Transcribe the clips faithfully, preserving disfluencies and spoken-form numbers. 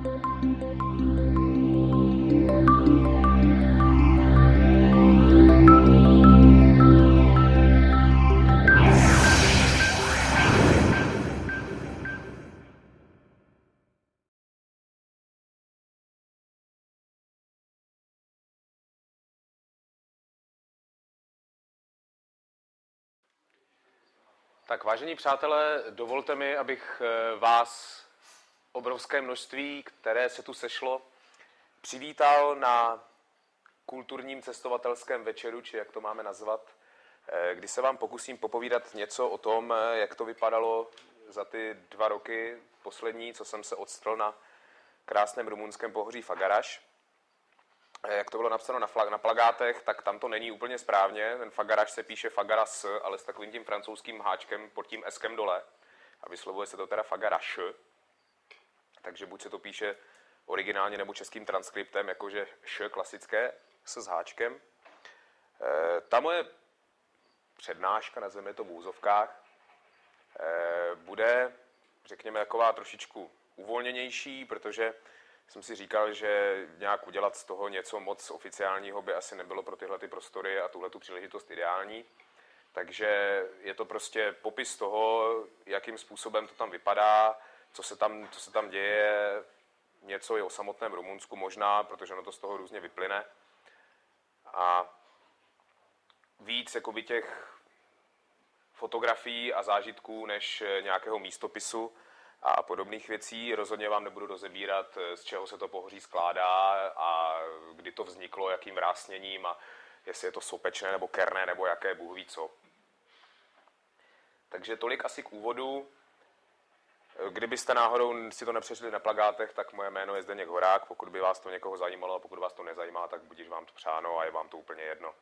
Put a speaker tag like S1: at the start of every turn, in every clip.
S1: Tak vážení přátelé, dovolte mi, abych vás obrovské množství, které se tu sešlo, přivítal na kulturním cestovatelském večeru, či jak to máme nazvat, kdy se vám pokusím popovídat něco o tom, jak to vypadalo za ty dva roky poslední, co jsem se odstřel na krásném rumunském pohoří Fagaraš. Jak to bylo napsáno na, flag, na plakátech, tak tam to není úplně správně. Ten Fagaraš se píše Fagaras, ale s takovým tím francouzským háčkem pod tím eskem dole. A vyslovuje se to teda Fagaraš. Takže buď se to píše originálně nebo českým transkriptem, jakože š klasické se s háčkem. E, ta moje přednáška, nazveme to v úzovkách, e, bude, řekněme, taková trošičku uvolněnější, protože jsem si říkal, že nějak udělat z toho něco moc oficiálního by asi nebylo pro tyhle ty prostory a tuhletu příležitost ideální. Takže je to prostě popis toho, jakým způsobem to tam vypadá, co se tam, co se tam děje, něco i o samotném Rumunsku možná, protože ono to z toho různě vyplyne. A víc jakoby těch fotografií a zážitků než nějakého místopisu a podobných věcí. Rozhodně vám nebudu rozebírat, z čeho se to pohoří skládá a kdy to vzniklo, jakým vrásněním a jestli je to sopečné nebo kerné nebo jaké, Bůh ví co. Takže tolik asi k úvodu. Kdybyste náhodou si to nepřešli na plakátech, tak moje jméno je Zdeněk Horák. Pokud by vás to někoho zajímalo a pokud vás to nezajímá, tak budiž vám to přáno a je vám to úplně jedno.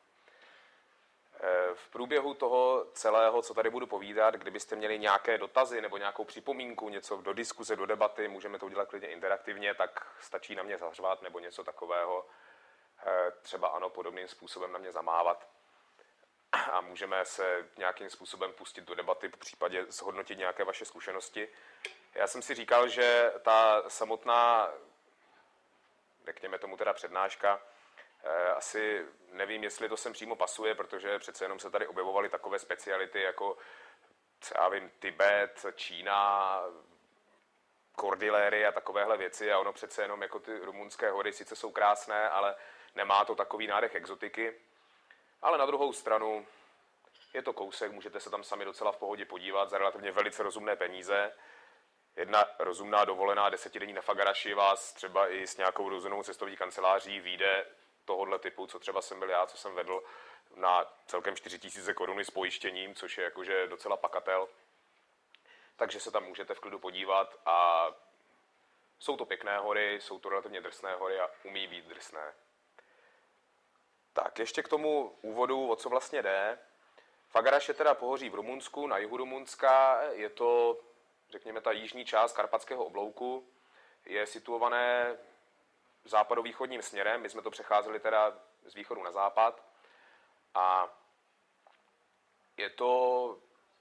S1: V průběhu toho celého, co tady budu povídat, kdybyste měli nějaké dotazy nebo nějakou připomínku, něco do diskuze, do debaty, můžeme to udělat klidně interaktivně, tak stačí na mě zařvat nebo něco takového, třeba ano, podobným způsobem na mě zamávat a můžeme se nějakým způsobem pustit do debaty, po případě zhodnotit nějaké vaše zkušenosti. Já jsem si říkal, že ta samotná, řekněme tomu teda přednáška, asi nevím, jestli to sem přímo pasuje, protože přece jenom se tady objevovaly takové speciality jako, co já vím, Tibet, Čína, Kordiléry a takovéhle věci a ono přece jenom jako ty rumunské hory sice jsou krásné, ale nemá to takový nádech exotiky. Ale na druhou stranu je to kousek, můžete se tam sami docela v pohodě podívat za relativně velice rozumné peníze. Jedna rozumná dovolená desetidenní na Fagaraši vás třeba i s nějakou rozumnou cestovní kanceláří vyjde tohohle typu, co třeba jsem byl já, co jsem vedl na celkem čtyři tisíce korun s pojištěním, což je jakože docela pakatel. Takže se tam můžete v klidu podívat a jsou to pěkné hory, jsou to relativně drsné hory a umí být drsné. Tak, ještě k tomu úvodu, o co vlastně jde. Fagaraš je teda pohoří v Rumunsku, na jihu Rumunska, je to, řekněme, ta jižní část Karpatského oblouku, je situované západovýchodním směrem, my jsme to přecházeli teda z východu na západ a je to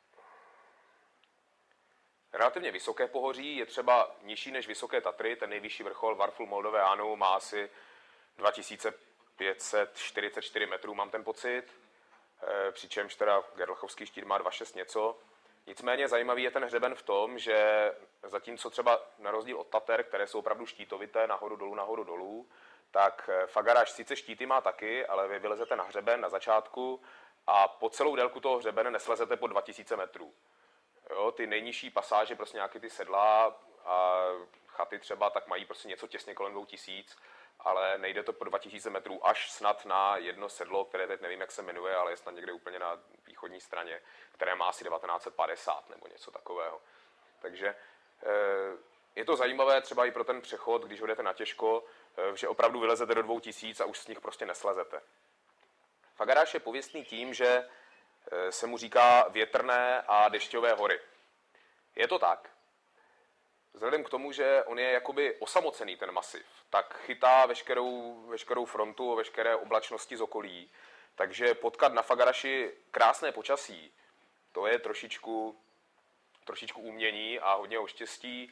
S1: relativně vysoké pohoří, je třeba nižší než Vysoké Tatry, ten nejvyšší vrchol Varful Moldoveanu má asi dva tisíce pět set čtyřicet čtyři metrů, mám ten pocit, přičemž teda Gerlachovský štít má dva šest něco. Nicméně zajímavý je ten hřeben v tom, že zatímco třeba na rozdíl od Tater, které jsou opravdu štítovité, nahoru dolů, nahoru dolů, tak Fagaraš sice štíty má taky, ale vy vylezete na hřeben na začátku a po celou délku toho hřebene neslezete pod dva tisíce metrů. Jo, ty nejnižší pasáže, prostě nějaké ty sedla a chaty třeba, tak mají prostě něco těsně kolem dvou tisíc, ale nejde to po dva tisíce metrů až snad na jedno sedlo, které teď nevím, jak se jmenuje, ale je snad někde úplně na východní straně, které má asi devatenáct set padesát nebo něco takového. Takže je to zajímavé třeba i pro ten přechod, když jdete na těžko, že opravdu vylezete do dvou tisíc a už z nich prostě neslezete. Fagaraš je pověstný tím, že se mu říká větrné a dešťové hory. Je to tak. Vzhledem k tomu, že on je jakoby osamocený ten masiv, tak chytá veškerou, veškerou frontu a veškeré oblačnosti z okolí. Takže potkat na Fagaraši krásné počasí, to je trošičku, trošičku umění a hodně o štěstí.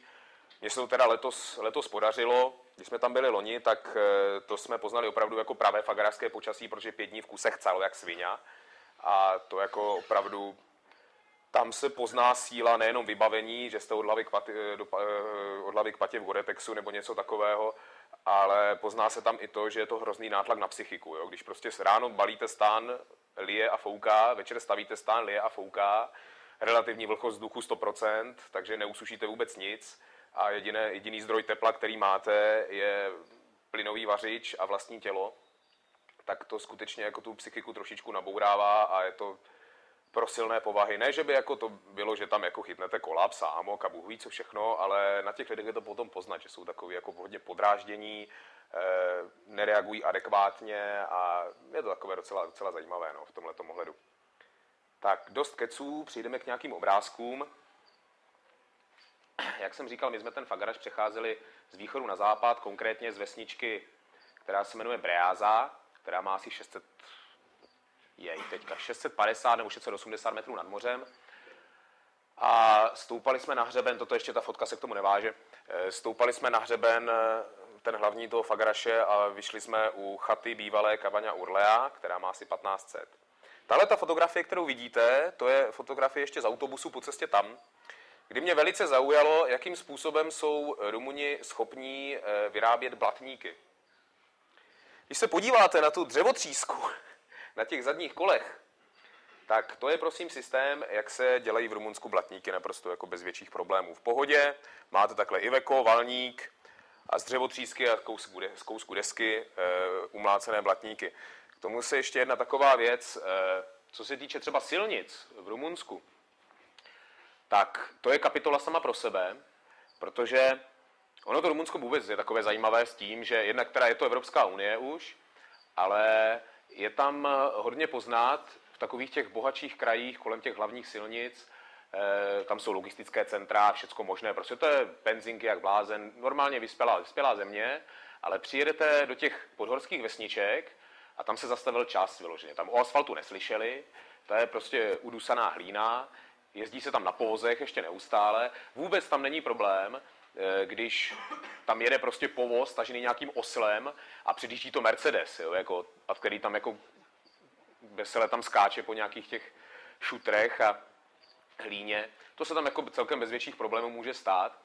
S1: Mně se to teda letos, letos podařilo. Když jsme tam byli loni, tak to jsme poznali opravdu jako pravé fagarářské počasí, protože pět dní v kuse chcelo jak svině. A to jako opravdu, tam se pozná síla nejenom vybavení, že jste od hlavy k, pati, do, od hlavy k patě v Gore-Texu nebo něco takového, ale pozná se tam i to, že je to hrozný nátlak na psychiku. Jo? Když prostě ráno balíte stán, lije a fouká, večer stavíte stán, lije a fouká, relativní vlhkost vzduchu sto procent, takže neusušíte vůbec nic a jediné, jediný zdroj tepla, který máte, je plynový vařič a vlastní tělo, tak to skutečně jako tu psychiku trošičku nabourává a je to pro silné povahy. Ne, že by jako to bylo, že tam jako chytnete kolaps, amok a bůh ví co všechno, ale na těch lidech je to potom poznat, že jsou takový jako hodně podráždění, e, nereagují adekvátně a je to takové docela, docela zajímavé no, v tomhletom ohledu. Tak dost keců, přijdeme k nějakým obrázkům. Jak jsem říkal, my jsme ten fagaráž přecházeli z východu na západ, konkrétně z vesničky, která se jmenuje Breáza, která má asi šest set, jej, teďka šest set padesát nebo šest set osmdesát metrů nad mořem. A stoupali jsme na hřeben, toto ještě ta fotka se k tomu neváže, stoupali jsme na hřeben ten hlavní toho fagaraše a vyšli jsme u chaty bývalé Cabaña Urlea, která má asi patnáct set. Tahle ta fotografie, kterou vidíte, to je fotografie ještě z autobusu po cestě tam, kdy mě velice zaujalo, jakým způsobem jsou Rumuni schopní vyrábět blatníky. Když se podíváte na tu dřevotřísku na těch zadních kolech, tak to je prosím systém, jak se dělají v Rumunsku blatníky naprosto jako bez větších problémů. V pohodě máte takhle iveko, valník a z dřevotřísky a z kousku desky umlácené blatníky. K tomu se ještě jedna taková věc, co se týče třeba silnic v Rumunsku, tak to je kapitola sama pro sebe, protože ono to Rumunsko vůbec je takové zajímavé s tím, že jednak teda je to Evropská unie už, ale je tam hodně poznat v takových těch bohatších krajích kolem těch hlavních silnic, eh, tam jsou logistické centra, všecko možné, prostě to je benzinky jak blázen, normálně vyspělá, vyspělá země, ale přijedete do těch podhorských vesniček a tam se zastavil čas vyloženě. Tam o asfaltu neslyšeli, to je prostě udusaná hlína, jezdí se tam na povozech ještě neustále, vůbec tam není problém, když tam jede prostě povoz tažený nějakým oslem a předjíždí to Mercedes, jo, jako, a který tam jako vesele tam skáče po nějakých těch šutrech a hlíně. To se tam jako celkem bez větších problémů může stát.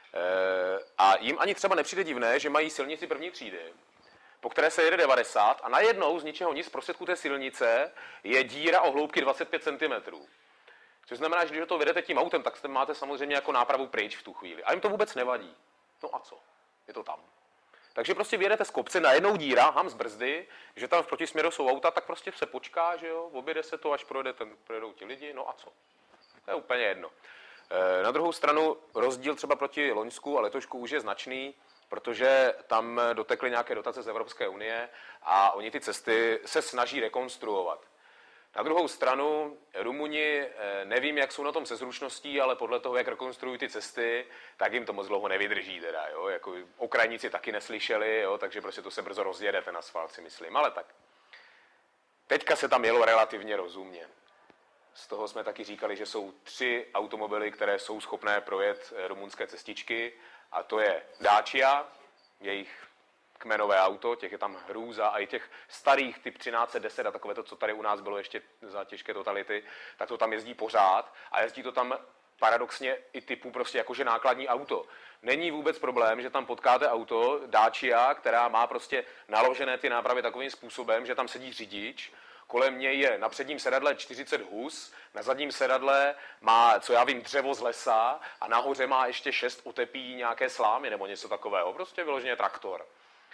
S1: A jim ani třeba nepřijde divné, že mají silnici první třídy, po které se jede devadesát a najednou z ničeho nic z prostředku té silnice je díra o hloubky dvacet pět centimetrů. Což znamená, že když to vedete tím autem, tak máte samozřejmě jako nápravu pryč v tu chvíli. A jim to vůbec nevadí. No a co? Je to tam. Takže prostě vyjedete z kopce, najednou díra, ham z brzdy, že tam v protisměru jsou auta, tak prostě se počká, že jo, objede se to, až projede ten, projedou ti lidi, no a co? To je úplně jedno. E, na druhou stranu rozdíl třeba proti Loňsku a letošku už je značný, protože tam dotekly nějaké dotace z Evropské unie a oni ty cesty se snaží rekonstruovat. Na druhou stranu, Rumuni, nevím, jak jsou na tom se zručností, ale podle toho, jak rekonstruují ty cesty, tak jim to moc dlouho nevydrží. Teda, jo? Jako okrajníci taky neslyšeli, jo? Takže prostě to se brzo rozjede, ten asfalt, si myslím. Ale tak. Teďka se tam jelo relativně rozumně. Z toho jsme taky říkali, že jsou tři automobily, které jsou schopné projet rumunské cestičky. A to je Dacia, jejich kmenové auto, těch je tam hrůza a i těch starých typ třináct set deset a takové to, co tady u nás bylo ještě za těžké totality, tak to tam jezdí pořád a jezdí to tam paradoxně i typu prostě jakože nákladní auto. Není vůbec problém, že tam potkáte auto Dacia, která má prostě naložené ty nápravy takovým způsobem, že tam sedí řidič, kolem něj je na předním sedadle čtyřicet hus, na zadním sedadle má, co já vím, dřevo z lesa a nahoře má ještě šest otepí nějaké slámy nebo něco takového. Prostě vyloženě traktor.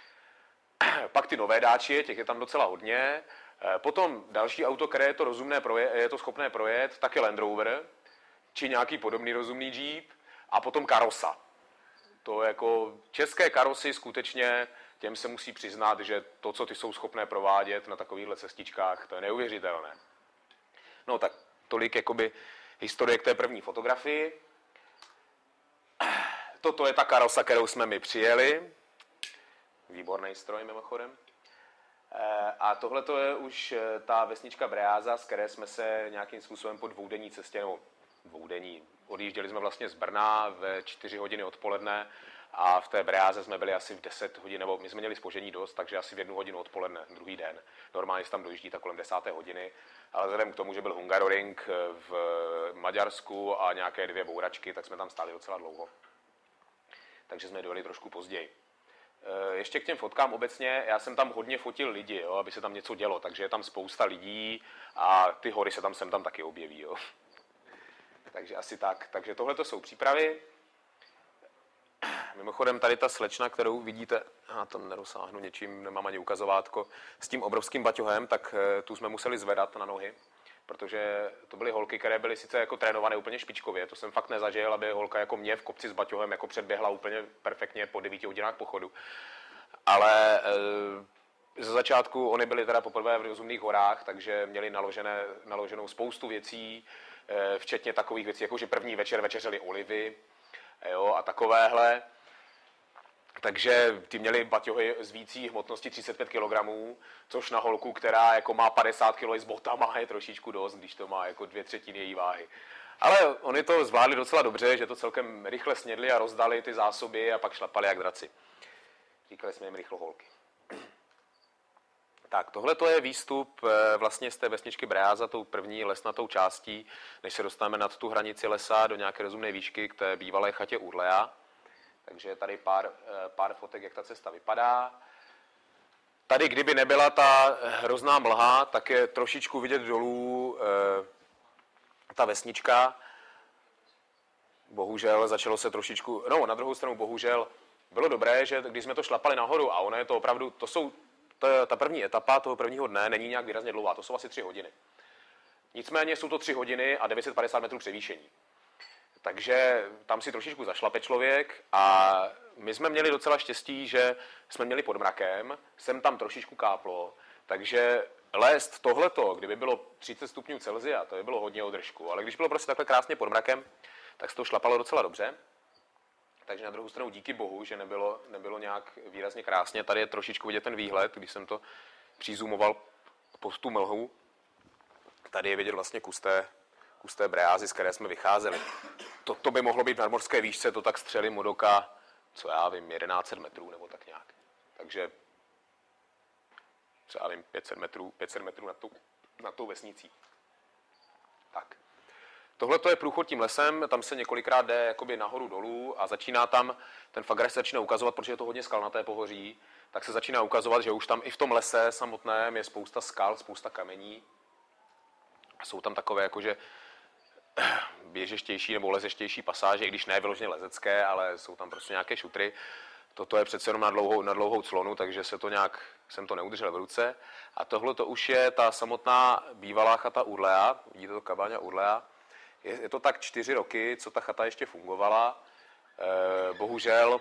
S1: Pak ty nové Dacie, těch je tam docela hodně. Potom další auto, které je to rozumné projet, je to schopné projet, tak je Land Rover, či nějaký podobný rozumný Jeep, a potom karosa. To jako české karosy skutečně, těm se musí přiznat, že to, co ty jsou schopné provádět na takovýchhle cestičkách, to je neuvěřitelné. No tak tolik jakoby historie k té první fotografii. Toto je ta karosa, kterou jsme my přijeli. Výborný stroj mimochodem. A tohle to je už ta vesnička Breáza, z které jsme se nějakým způsobem po dvoudenní cestě, nebo dvoudenní, odjížděli jsme vlastně z Brna ve čtyři hodiny odpoledne a v té Breáze jsme byli asi v deset hodin, nebo my jsme měli zpoždění dost, takže asi v jednu hodinu odpoledne, druhý den. Normálně se tam dojíždí tak kolem desáté hodiny, ale vzhledem k tomu, že byl Hungaroring v Maďarsku a nějaké dvě bouračky, tak jsme tam stáli docela dlouho. Takže jsme dojeli trošku později. Ještě k těm fotkám obecně, já jsem tam hodně fotil lidi, jo, aby se tam něco dělo, takže je tam spousta lidí a ty hory se tam sem tam taky objeví. Jo. Takže asi tak. Takže tohle to jsou přípravy. Mimochodem tady ta slečna, kterou vidíte, já tam nedosáhnu něčím, nemám ani ukazovátko, s tím obrovským baťohem, tak tu jsme museli zvedat na nohy, protože to byly holky, které byly sice jako trénované úplně špičkově, to jsem fakt nezažil, aby holka jako mě v kopci s baťohem jako předběhla úplně perfektně po devíti hodinách pochodu. Ale e, ze začátku oni byli teda poprvé v rozumných horách, takže měli naložené, naloženou spoustu věcí, e, včetně takových věcí, jako že první večer večeřeli olivy, jo, a takovéhle. Takže ty měli baťohy z vící hmotnosti třicet pět kilogramů, což na holku, která jako má padesát kilogramů s botama, je trošičku dost, když to má jako dvě třetiny její váhy. Ale oni to zvládli docela dobře, že to celkem rychle snědli a rozdali ty zásoby a pak šlapali jak draci. Říkali jsme jim rychlo holky. Tak, tohle to je výstup vlastně z té vesničky Breáza, tou první lesnatou částí, než se dostaneme nad tu hranici lesa do nějaké rozumné výšky k té bývalé chatě Urlea. Takže tady pár, pár fotek, jak ta cesta vypadá. Tady, kdyby nebyla ta hrozná mlha, tak je trošičku vidět dolů e, ta vesnička. Bohužel začalo se trošičku, no na druhou stranu bohužel bylo dobré, že když jsme to šlapali nahoru a ono je to opravdu, to jsou, ta, ta první etapa toho prvního dne není nějak výrazně dlouhá, to jsou asi tři hodiny. Nicméně jsou to tři hodiny a devět set padesát metrů převýšení. Takže tam si trošičku zašlape člověk a my jsme měli docela štěstí, že jsme měli pod mrakem, sem tam trošičku káplo, takže lézt tohleto, kdyby bylo třicet stupňů Celsia, to by bylo hodně održku, ale když bylo prostě takhle krásně pod mrakem, tak se to šlapalo docela dobře. Takže na druhou stranu díky bohu, že nebylo, nebylo nějak výrazně krásně. Tady je trošičku vidět ten výhled, když jsem to přizumoval pod tu mlhu. Tady je vidět vlastně kus té, kus té Breázy, z které jsme vycházeli. Toto by mohlo být v nadmořské výšce, to tak střelím od oka, co já vím, jedenáct set metrů nebo tak nějak. Takže, co já vím, pět set metrů, pět set metrů nad tou, nad tou vesnicí. Tak. Tohle to je průchod tím lesem, tam se několikrát jde jakoby nahoru dolů a začíná tam, ten fakt začíná ukazovat, protože je to hodně skalnaté pohoří, tak se začíná ukazovat, že už tam i v tom lese samotném je spousta skal, spousta kamení. A jsou tam takové jakože běžeštější nebo lezeštější pasáže, i když ne vyloženě lezecké, ale jsou tam prostě nějaké šutry. Toto je přece jenom na dlouhou, na dlouhou clonu, takže se to nějak, jsem to neudržel v ruce. A tohle to už je ta samotná bývalá chata Urlea, vidíte to kabaňa Urlea. Je, je to tak čtyři roky, co ta chata ještě fungovala. E, bohužel,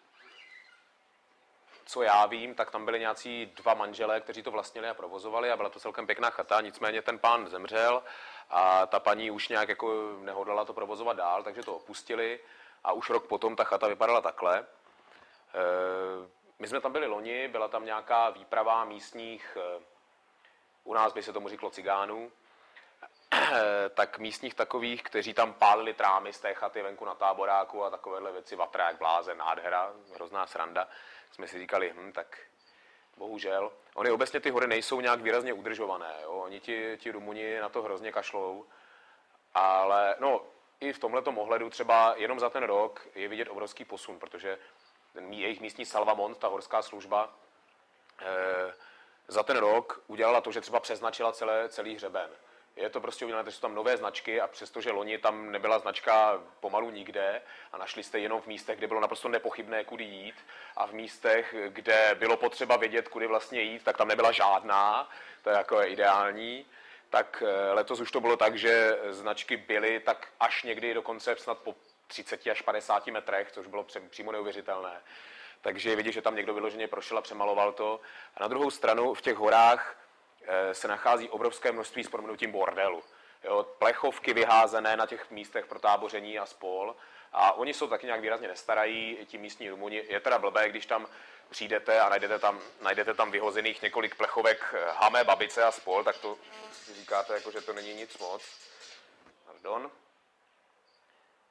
S1: co já vím, tak tam byli nějací dva manželé, kteří to vlastnili a provozovali a byla to celkem pěkná chata, nicméně ten pán zemřel a ta paní už nějak jako nehodlala to provozovat dál, takže to opustili a už rok potom ta chata vypadala takhle. E, my jsme tam byli loni, byla tam nějaká výprava místních, u nás by se tomu říkalo cigánů, tak místních takových, kteří tam pálili trámy z té chaty venku na táboráku a takovéhle věci, vatra jak blázen, nádhera, hrozná sranda. Jsme si říkali, hm, tak bohužel. Oni obecně ty hory nejsou nějak výrazně udržované, jo? Oni ti, ti Rumuni na to hrozně kašlou, ale no, i v tomhletom ohledu třeba jenom za ten rok je vidět obrovský posun, protože ten jejich místní Salvamont, ta horská služba, eh, za ten rok udělala to, že třeba přeznačila celé, celý hřeben. Je to prostě udělané, že jsou tam nové značky a přestože loni tam nebyla značka pomalu nikde a našli jste jenom v místech, kde bylo naprosto nepochybné, kudy jít a v místech, kde bylo potřeba vědět, kudy vlastně jít, tak tam nebyla žádná, to je jako ideální. Tak letos už to bylo tak, že značky byly tak až někdy dokonce snad po třicet až padesát metrech, což bylo přímo neuvěřitelné. Takže je vidět, že tam někdo vyloženě prošel a přemaloval to. A na druhou stranu v těch horách se nachází obrovské množství s prominutím bordelu. Jo, plechovky vyházené na těch místech pro táboření a spol. A oni jsou taky nějak výrazně nestarají, ti místní Rumuni. Je teda blbé, když tam přijdete a najdete tam, najdete tam vyhozených několik plechovek hamé, babice a spol, tak to si říkáte, jako, že to není nic moc. Pardon.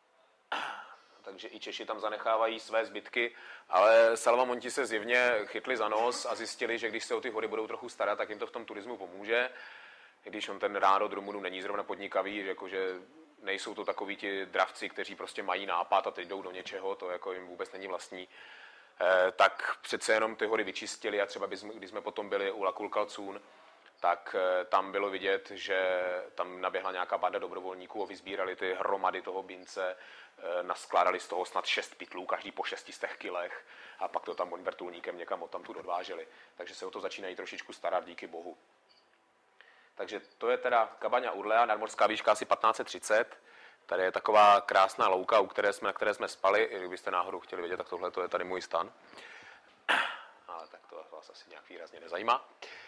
S1: takže i Češi tam zanechávají své zbytky, ale Salvamonti se zjevně chytli za nos a zjistili, že když se o ty hory budou trochu starat, tak jim to v tom turismu pomůže. Když on ten národ Rumunů není zrovna podnikavý, jakože nejsou to takoví ti dravci, kteří prostě mají nápad a teď jdou do něčeho, to jako jim vůbec není vlastní, eh, tak přece jenom ty hory vyčistili a třeba když jsme potom byli u Lakulkalcún, tak eh, tam bylo vidět, že tam naběhla nějaká banda dobrovolníků a vyzbírali ty hromady toho bince, eh, naskládali z toho snad šest pytlů, každý po šestistech kilech a pak to tam vrtulníkem někam odtamtud odváželi. Takže se o to začínají trošičku starat, díky bohu. Takže to je teda Kabaňa Urlea, nadmořská výška asi patnáct set třicet. Tady je taková krásná louka, u které jsme, na které jsme spali. I kdybyste náhodou chtěli vědět, tak tohle to je tady můj stan. Ale tak to vás asi nějak výrazně nezajímá.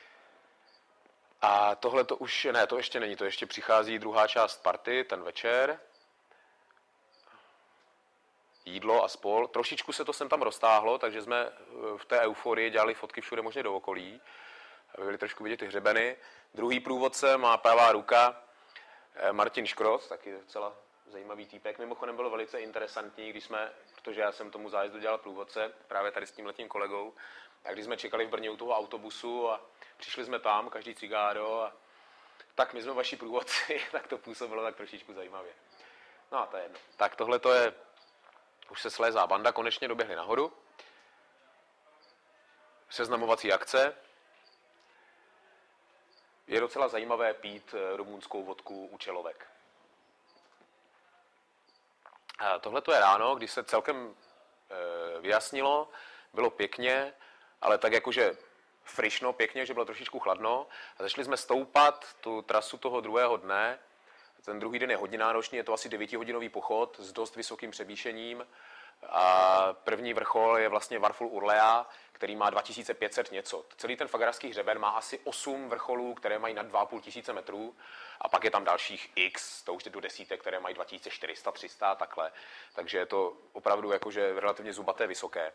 S1: A tohle to už, ne, to ještě není, to ještě přichází druhá část party, ten večer. Jídlo a spol. Trošičku se to sem tam roztáhlo, takže jsme v té euforii dělali fotky všude možně do okolí. Aby byli trošku vidět ty hřebeny. Druhý průvodce má pravá ruka Martin Škrot, taky docela zajímavý týpek. Mimochodem bylo velice interesantní, když jsme, protože já jsem tomu zájezdu dělal průvodce, právě tady s tímhletím kolegou, a když jsme čekali v Brně u toho autobusu a přišli jsme tam, každý cigáro, a tak my jsme vaši průvodci, tak to působilo tak trošičku zajímavě. No a to je jedno. Tak tohle to je, už se slézá banda, konečně doběhli nahoru. Seznamovací akce. Je docela zajímavé pít rumunskou vodku u Čelovek. Tohle to je ráno, když se celkem vyjasnilo, bylo pěkně, ale tak jakože frišno, pěkně, že bylo trošičku chladno. A začali jsme stoupat tu trasu toho druhého dne. Ten druhý den je hodně náročný, je to asi devítihodinový pochod s dost vysokým převýšením. A první vrchol je vlastně Varful Urlea, který má dva tisíce pět set něco. Celý ten Fagarský hřeben má asi osm vrcholů, které mají nad dva a půl tisíce metrů. A pak je tam dalších x, to už je do desítek, které mají dva tisíce čtyři sta, tři sta, takhle. Takže je to opravdu jakože relativně zubaté, vysoké.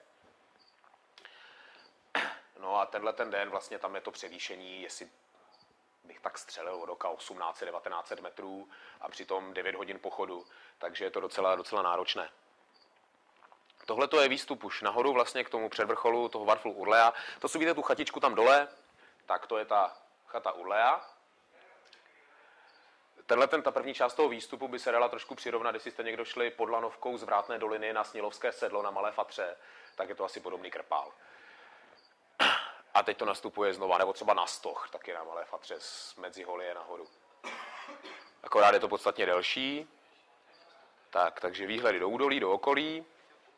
S1: No a tenhle ten den vlastně tam je to převýšení, jestli bych tak střelil od oka osmnáct set, devatenáct set metrů a přitom devět hodin pochodu. Takže je to docela, docela náročné. Tohle to je výstup už nahoru vlastně k tomu předvrcholu toho Varful Urlea. To si vidíte tu chatičku tam dole, tak to je ta chata Urlea. Tenhle ten, ta první část toho výstupu by se dala trošku přirovnat, jestli jste někdo šli pod lanovkou z Vrátné doliny na Snilovské sedlo na Malé Fatře, tak je to asi podobný krpál. A teď to nastupuje znova, nebo třeba na Stoch, taky na Malé Fatře z Medziholie nahoru. Akorát je to podstatně delší. Tak, takže výhledy do údolí, do okolí.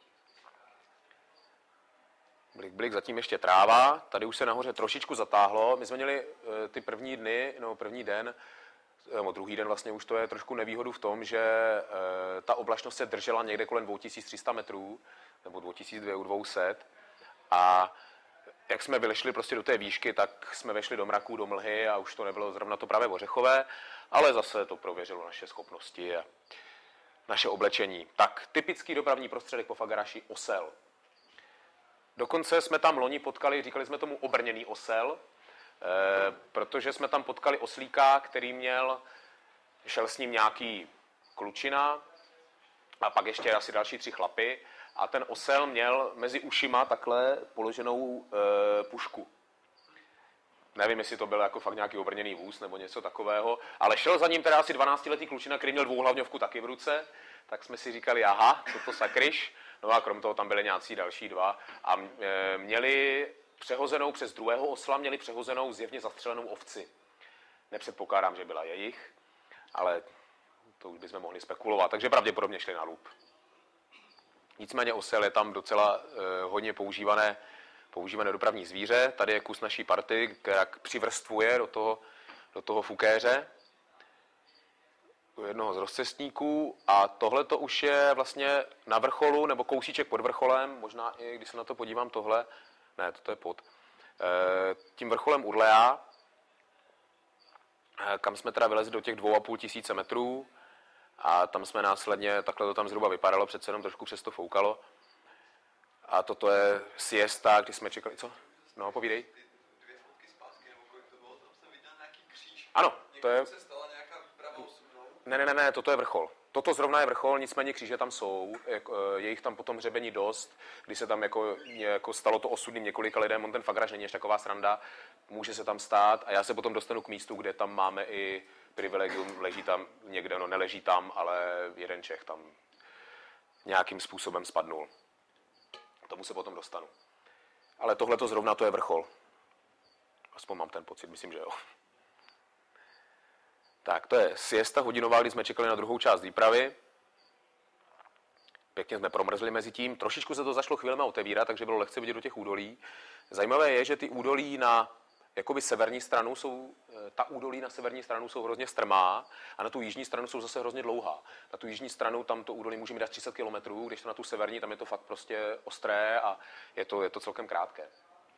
S1: Blik, blik, zatím ještě tráva. Tady už se nahoře trošičku zatáhlo. My jsme měli e, ty první dny, no první den, nebo druhý den vlastně už to je trošku nevýhodu v tom, že e, ta oblačnost se držela někde kolem dva tisíce tři sta metrů, nebo dva tisíce dvě stě. A jak jsme vylešli prostě do té výšky, tak jsme vešli do mraků, do mlhy a už to nebylo zrovna to právě ořechové, ale zase to prověřilo naše schopnosti a naše oblečení. Tak, typický dopravní prostředek po Fagaraši, osel. Dokonce jsme tam loni potkali, říkali jsme tomu obrněný osel, eh, protože jsme tam potkali oslíka, který měl, šel s ním nějaký klučina a pak ještě asi další tři chlapy a ten osel měl mezi ušima takhle položenou eh, pušku. Nevím, jestli to byl jako fakt nějaký obrněný vůz nebo něco takového, ale šel za ním teda asi dvanáctiletý klučina, který měl dvouhlavňovku taky v ruce, tak jsme si říkali, aha, co to sakryš. No a krom toho tam byly nějací další dva a měli přehozenou přes druhého osla, měli přehozenou zjevně zastřelenou ovci. Nepředpokládám, že byla jejich, ale to už bychom mohli spekulovat, takže pravděpodobně šli na lup. Nicméně osel je tam docela eh, hodně používané, používané dopravní zvíře. Tady je kus naší party, jak přivrstvuje do toho, do toho fukéře, jednoho z rozcestníků a tohle to už je vlastně na vrcholu nebo kousíček pod vrcholem, možná i když se na to podívám tohle, ne, toto je pod, e, tím vrcholem Urlea, e, kam jsme teda vylezli do těch dvou a půl tisíce metrů a tam jsme následně, takhle to tam zhruba vypadalo, přece jenom trošku přes to foukalo a toto je siesta, když jsme čekali, co? No, povídej.
S2: Dvě fotky zpátky, nebo kolik to bylo, tam jsem viděl nějaký kříž.
S1: Ano, to je...
S2: se stala nějaká výprava osobnou.
S1: Ne, ne, ne, ne, toto je vrchol. toto zrovna je vrchol, nicméně kříže tam jsou, je jich tam potom hřebení dost, když se tam jako, jako stalo to osudným několika lidem, on ten Fagaraš není až taková sranda, může se tam stát a já se potom dostanu k místu, kde tam máme i privilegium, leží tam někde, no neleží tam, ale jeden Čech tam nějakým způsobem spadnul. K tomu se potom dostanu. Ale tohle to zrovna to je vrchol. Aspoň mám ten pocit, myslím, že jo. Tak, to je siesta hodinová, kdy jsme čekali na druhou část výpravy. Pěkně jsme promrzli mezi tím. Trošičku se to zašlo chvílema otevírat, takže bylo lehce vidět do těch údolí. Zajímavé je, že ty údolí na jakoby severní stranu jsou, ta údolí na severní stranu jsou hrozně strmá a na tu jižní stranu jsou zase hrozně dlouhá. Na tu jižní stranu tam to údolí může mít až tři sta kilometrů, když to na tu severní, tam je to fakt prostě ostré a je to, je to celkem krátké.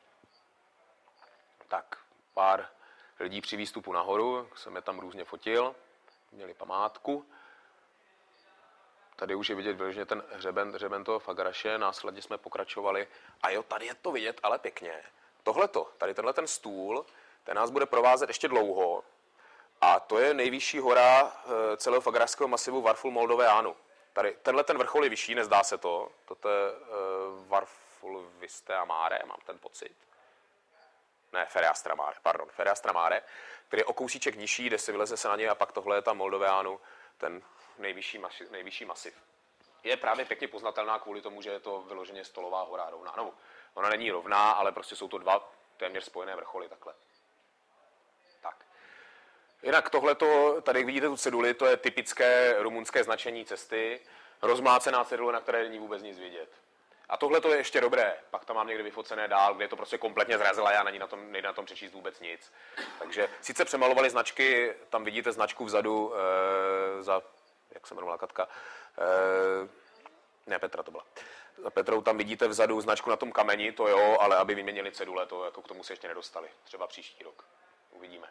S1: Tak, pár lidí při výstupu nahoru, jsem je tam různě fotil, měli památku. Tady už je vidět vyloženě ten hřeben, hřeben toho Fagaraše, následně jsme pokračovali. A jo, tady je to vidět, ale pěkně. Tohleto, tady tenhle ten stůl, ten nás bude provázet ještě dlouho. A to je nejvyšší hora celého Fagarašského masivu Varful Moldoveanu. Tady, tenhle ten vrchol je vyšší, nezdá se to. Toto je uh, Varful Viste Amare, mám ten pocit. Ne, Fereastra Mare, pardon, Fereastra Mare, který je o kousíček nižší, kde se vyleze se na něj a pak tohle je tam Moldoveanu, ten nejvyšší, masiv, nejvyšší masiv. Je právě pěkně poznatelná kvůli tomu, že je to vyloženě stolová hora rovná. No, ona není rovná, ale prostě jsou to dva téměř spojené vrcholy takhle. Tak. Jinak tohleto, tady vidíte tu ceduli, to je typické rumunské značení cesty, rozmlácená cedule, na které není vůbec nic vidět. A tohle to je ještě dobré, pak tam mám někde vyfocené dál, kde je to prostě kompletně zrazila, já není na tom, nejde na tom přečíst vůbec nic. Takže sice přemalovali značky, tam vidíte značku vzadu e, za, jak se jmenovala Katka, e, ne Petra to byla, za Petrou tam vidíte vzadu značku na tom kameni, to jo, ale aby vyměnili cedule, to jako k tomu se ještě nedostali, třeba příští rok, uvidíme.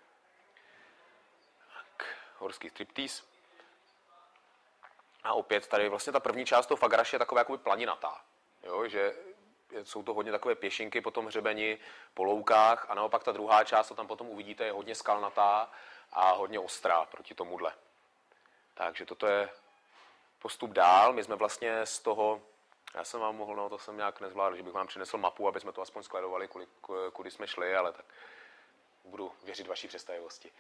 S1: Tak, horský striptease. A opět tady vlastně ta první část toho Fagaraše je taková jakoby planinatá. Jo, že jsou to hodně takové pěšinky po tom hřebeni, po loukách a naopak ta druhá část, to tam potom uvidíte, je hodně skalnatá a hodně ostrá proti tomuhle. Takže toto je postup dál. My jsme vlastně z toho, já jsem vám mohl, no to jsem nějak nezvládl, že bych vám přinesl mapu, aby jsme to aspoň skladovali, kudy, kudy jsme šli, ale tak budu věřit vaší představivosti.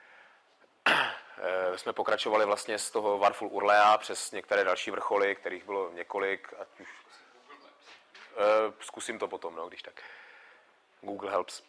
S1: E, jsme pokračovali vlastně z toho Varful Urlea přes některé další vrcholy, kterých bylo několik, ať už Uh, zkusím to potom, no, když tak. Google Helps.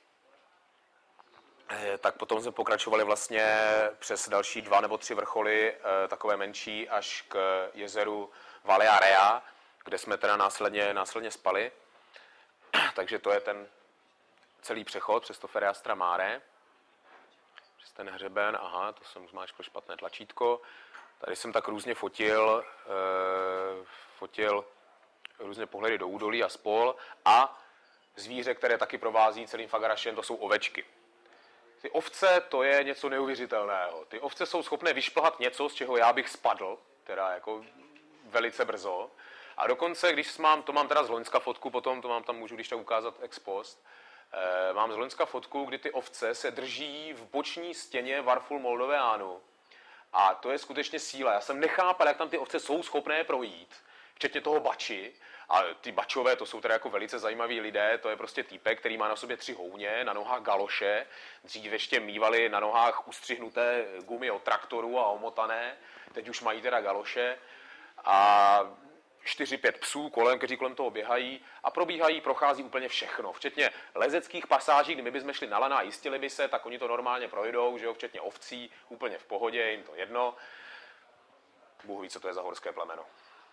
S1: E, tak potom jsme pokračovali vlastně přes další dva nebo tři vrcholy, e, takové menší, až k jezeru Valea Rea, kde jsme teda následně, následně spali. Takže to je ten celý přechod přes to Fereastra Mare. Přes ten hřeben, aha, to jsem zmáčkl špatné tlačítko. Tady jsem tak různě fotil, e, fotil různé pohledy do údolí a spol a zvíře, které taky provází celým Fagarašem, to jsou ovečky. Ty ovce, to je něco neuvěřitelného. Ty ovce jsou schopné vyšplhat něco, z čeho já bych spadl, teda jako velice brzo. A dokonce, když mám, to mám teda z Loňska fotku, potom to mám tam, můžu když tak ukázat ex post, e, mám z Loňska fotku, kdy ty ovce se drží v boční stěně Varful Moldoveanu. A to je skutečně síla. Já jsem nechápal, jak tam ty ovce jsou schopné projít, včetně toho bači. A ty bačové, to jsou teda jako velice zajímaví lidé, to je prostě týpek, který má na sobě tři houně, na nohách galoše, dřív ještě mívali na nohách ustřihnuté gumy od traktoru a omotané, teď už mají teda galoše a čtyři, pět psů kolem, kteří kolem toho běhají a probíhají, prochází úplně všechno, včetně lezeckých pasáží, kdy my bychom šli na lana a jistili by se, tak oni to normálně projdou, že jo, včetně ovcí, úplně v pohodě, jim to jedno. Bůh ví, co to je za horské plemeno.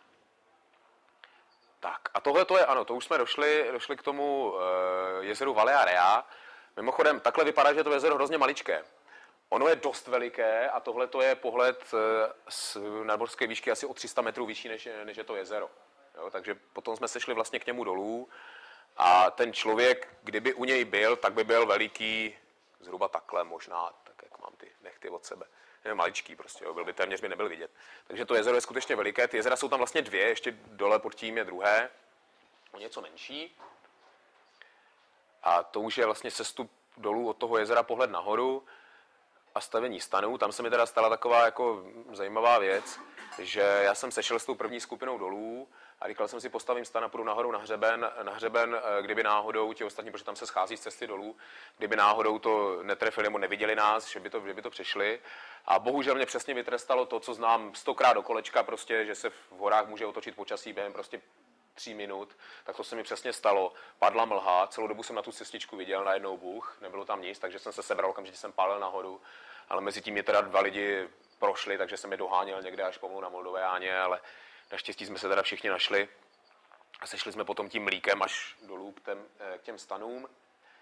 S1: Tak a tohle to je, ano, to už jsme došli, došli k tomu e, jezeru Valea Rea. Mimochodem, takhle vypadá, že to jezero hrozně maličké. Ono je dost veliké a tohle to je pohled e, z nadmořské výšky asi o tři sta metrů vyšší, než, než je to jezero. Jo, takže potom jsme se šli vlastně k němu dolů a ten člověk, kdyby u něj byl, tak by byl veliký zhruba takhle možná, tak jak mám ty nechty od sebe. Je maličký prostě, jo, byl by téměř by nebyl vidět. Takže to jezero je skutečně veliké. Ty jezera jsou tam vlastně dvě, ještě dole pod tím je druhé, o něco menší. A to už je vlastně sestup dolů od toho jezera pohled nahoru. a stavění stanů. Tam se mi teda stala taková jako zajímavá věc, že já jsem sešel s tou první skupinou dolů a říkal jsem si, postavím stan a půjdu nahoru na hřeben, na hřeben, kdyby náhodou ti ostatní, protože tam se schází z cesty dolů, kdyby náhodou to netrefili nebo neviděli nás, že by to, že by to přišli. A bohužel mě přesně vytrestalo to, co znám stokrát do kolečka, prostě, že se v horách může otočit počasí během prostě tří minut, tak to se mi přesně stalo. Padla mlha, celou dobu jsem na tu cestičku viděl, najednou bůh, nebylo tam nic, takže jsem se sebral, okamžitě jsem pálil nahoru, ale mezi tím mě teda dva lidi prošli, takže jsem je doháněl někde až pomalu na Moldováně, ale naštěstí jsme se teda všichni našli a sešli jsme potom tím mlíkem až dolů k, těm, k těm stanům.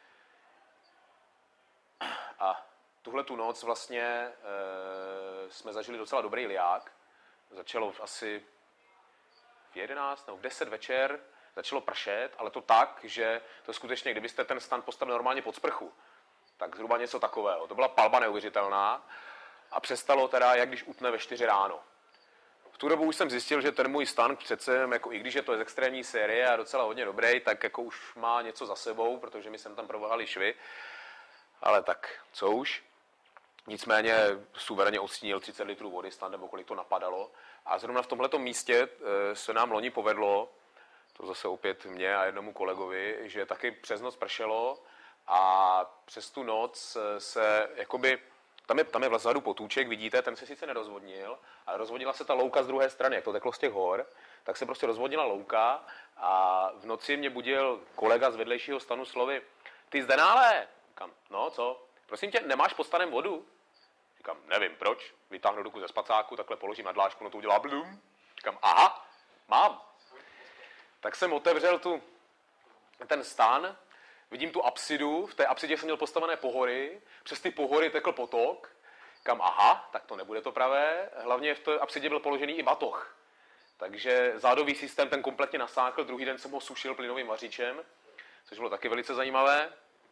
S1: A tuhle tu noc vlastně e, jsme zažili docela dobrý liák. Začalo asi v jedenáct nebo v deset večer, začalo pršet, ale to tak, že to skutečně, kdybyste ten stan postavili normálně pod sprchu, tak zhruba něco takového. To byla palba neuvěřitelná a přestalo teda, jak když utne ve čtyři ráno. V tu dobu už jsem zjistil, že ten můj stan přece, jako i když je to z extrémní série a docela hodně dobrý, tak jako už má něco za sebou, protože mi sem tam provahali švy. Ale tak, co už. Nicméně suverénně odstínil třicet litrů vody stan, nebo kolik to napadalo. A zrovna v tomhletom místě se nám loni povedlo, to zase opět mě a jednomu kolegovi, že taky přes noc pršelo a přes tu noc se jakoby, tam je, tam je vzadu potůček, vidíte, ten se sice nerozvodnil, ale rozvodnila se ta louka z druhé strany, jak to teklo z těch hor, tak se prostě rozvodnila louka a v noci mě budil kolega z vedlejšího stanu slovy: ty Zdenále! Říkám, no co? Prosím tě, nemáš pod stanem vodu? Říkám, nevím proč, vytáhnu ruku ze spacáku, takhle položím na dlášku, no to udělá blum. Říkám, aha, mám. Tak jsem otevřel tu, ten stan, vidím tu apsidu, v té apsidě jsem měl postavené pohory, přes ty pohory tekl potok. Říkám, aha, tak to nebude to pravé, hlavně v té apsidě byl položený i batoh. Takže zádový systém ten kompletně nasákl, druhý den jsem ho sušil plynovým vařičem, což bylo taky velice zajímavé.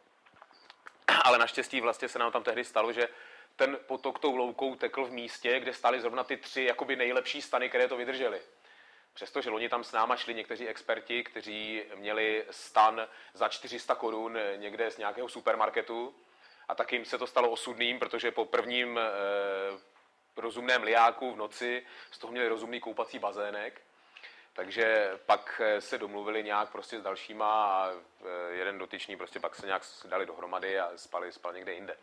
S1: Ale naštěstí vlastně se nám tam tehdy stalo, že ten potok tou loukou tekl v místě, kde stály zrovna ty tři jakoby nejlepší stany, které to vydržely. Přestože loni tam s náma šli někteří experti, kteří měli stan za čtyři sta korun někde z nějakého supermarketu a tak jim se to stalo osudným, protože po prvním e, rozumném liáku v noci z toho měli rozumný koupací bazének. Takže pak se domluvili nějak prostě s dalšíma a jeden dotyčný prostě pak se nějak dali dohromady a spali, spal někde jinde.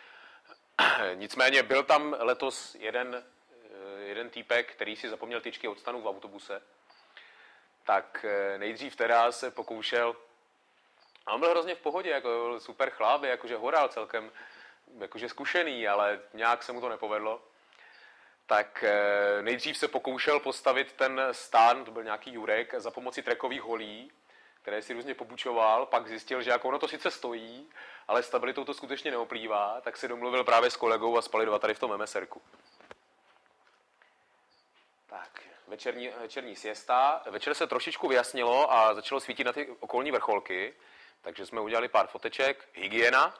S1: Nicméně byl tam letos jeden, jeden týpek, který si zapomněl tyčky od stanu v autobuse. Tak nejdřív teda se pokoušel, a on byl hrozně v pohodě, jako byl super chlap, jakože horal celkem, jakože zkušený, ale nějak se mu to nepovedlo. Tak nejdřív se pokoušel postavit ten stán, to byl nějaký Jurek, za pomoci trekových holí, které si různě pobučoval, pak zjistil, že jako ono to sice stojí, ale stabilitou to skutečně neoplývá, tak se domluvil právě s kolegou a spali dva tady v tom emeserku. Tak, večerní, večerní siesta. Večer se trošičku vyjasnilo a začalo svítit na ty okolní vrcholky, takže jsme udělali pár foteček. Hygiena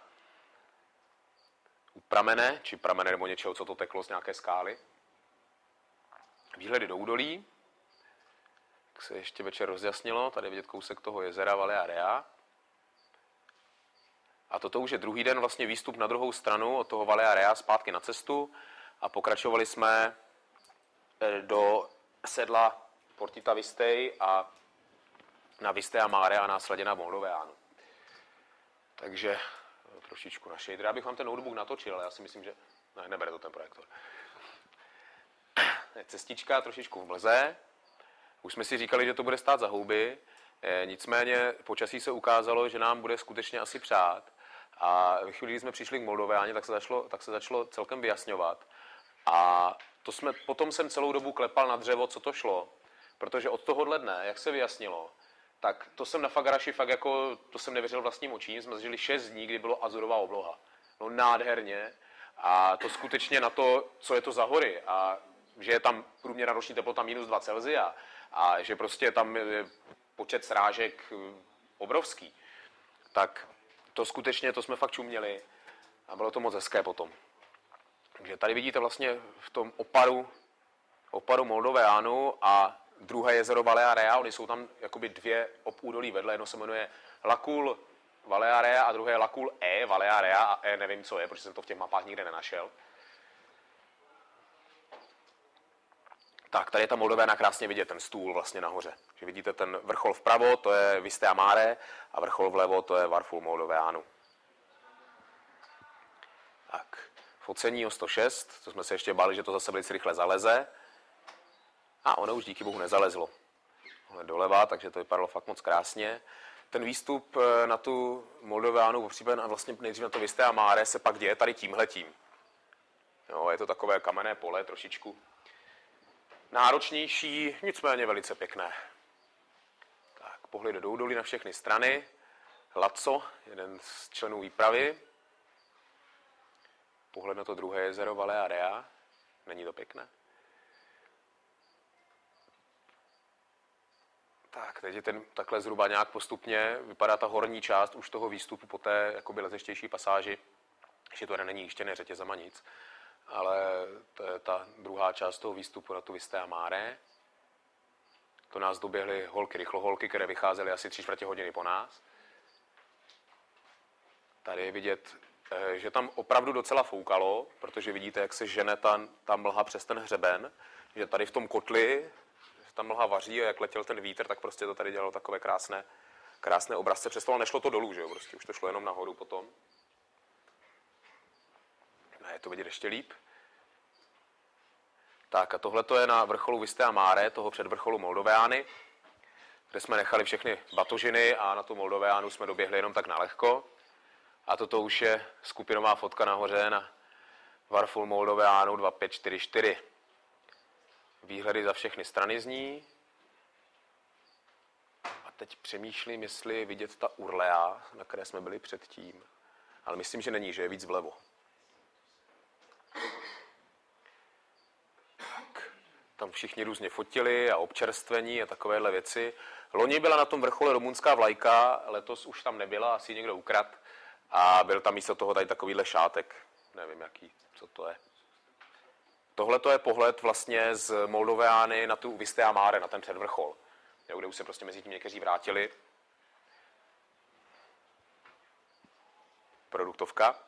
S1: u pramene, či pramene nebo něčeho, co to teklo z nějaké skály. Výhledy do údolí. Tak se ještě večer rozjasnilo, tady vidět kousek toho jezera Valea Rea. A toto už je druhý den, vlastně výstup na druhou stranu od toho Valea Rea zpátky na cestu a pokračovali jsme do sedla Portita Vistej a na Vistea Mare a následně na Moldoveánu. Takže trošičku na shader. Já bych vám ten notebook natočil, ale já si myslím, že ne, nebere to ten projektor. Cestička trošičku v mlze. Už jsme si říkali, že to bude stát za houby, e, nicméně počasí se ukázalo, že nám bude skutečně asi přát. A ve chvíli, kdy jsme přišli k Moldováně, tak se začalo, tak se začalo celkem vyjasňovat. A to jsme, potom jsem celou dobu klepal na dřevo, co to šlo. Protože od tohohle dne, jak se vyjasnilo, tak to jsem na Fagaraši fakt jako, to jsem nevěřil vlastním očím, jsme zažili šest dní, kdy bylo azurová obloha. No nádherně. A to skutečně na to, co je to za hory. A že je tam průměrná roční teplota minus dva Celsia a že prostě tam je počet srážek obrovský, tak to skutečně, to jsme fakt čuměli a bylo to moc hezké potom. Takže tady vidíte vlastně v tom oparu, oparu Moldoveánu a druhé jezero Valea Rea, oni jsou tam jakoby dvě obúdolí vedle, jedno se jmenuje Lakul Valearea a druhé je Lakul E, Valearea a E nevím, co je, protože jsem to v těch mapách nikde nenašel. Tak, tady je ta Moldovéna krásně vidět, ten stůl vlastně nahoře. Že vidíte ten vrchol vpravo, to je Vistea Mare a vrchol vlevo, to je Varful Moldoveanu. Tak, focení o sto šest, to jsme se ještě báli, že to zase velice rychle zaleze. A ono už díky bohu nezalezlo. Doleva, takže to vypadalo fakt moc krásně. Ten výstup na tu Moldoveanu, popřípadě vlastně nejdřív na to Vistea Mare, se pak děje tady tímhletím. Jo, je to takové kamenné pole trošičku. Náročnější, nicméně velice pěkné. Tak, pohled do údolí na všechny strany. Laco, jeden z členů výpravy. Pohled na to druhé jezero Valearea. Není to pěkné? Tak, teď je ten takhle zhruba nějak postupně, vypadá ta horní část už toho výstupu po té jakoby lezeštější pasáži. Ještě to není ještě neřetězama nic, ale to je ta druhá část toho výstupu na tu Vistea Mare. To nás doběhly holky, rychloholky, které vycházely asi tři čtvrtě hodiny po nás. Tady je vidět, že tam opravdu docela foukalo, protože vidíte, jak se žene ta, ta mlha přes ten hřeben, že tady v tom kotli ta mlha vaří a jak letěl ten vítr, tak prostě to tady dělalo takové krásné, krásné obrazce. Přesto nešlo to dolů, že jo, prostě už to šlo jenom nahoru potom. Ne, je to vidět ještě líp. Tak a tohle to je na vrcholu Vistea Mare, toho předvrcholu Moldoveány, kde jsme nechali všechny batožiny a na tu Moldoveánu jsme doběhli jenom tak nalehko. A toto už je skupinová fotka nahoře na Varful Moldoveánu dva pět čtyři čtyři. Výhledy za všechny strany z ní. A teď přemýšlím, jestli je vidět ta Urlea, na které jsme byli předtím. Ale myslím, že není, že je víc vlevo. Tak. Tam všichni různě fotili a občerstvení a takovéhle věci. Loni byla na tom vrchole rumunská vlajka, letos už tam nebyla, asi někdo ukrad. A byl tam místo toho tady takovýhle šátek. Nevím, jaký, co to je. Tohle to je pohled vlastně z Moldoveány na tu Vistea Mare, na ten předvrchol, kde už se prostě mezi tím někteří vrátili. Produktovka.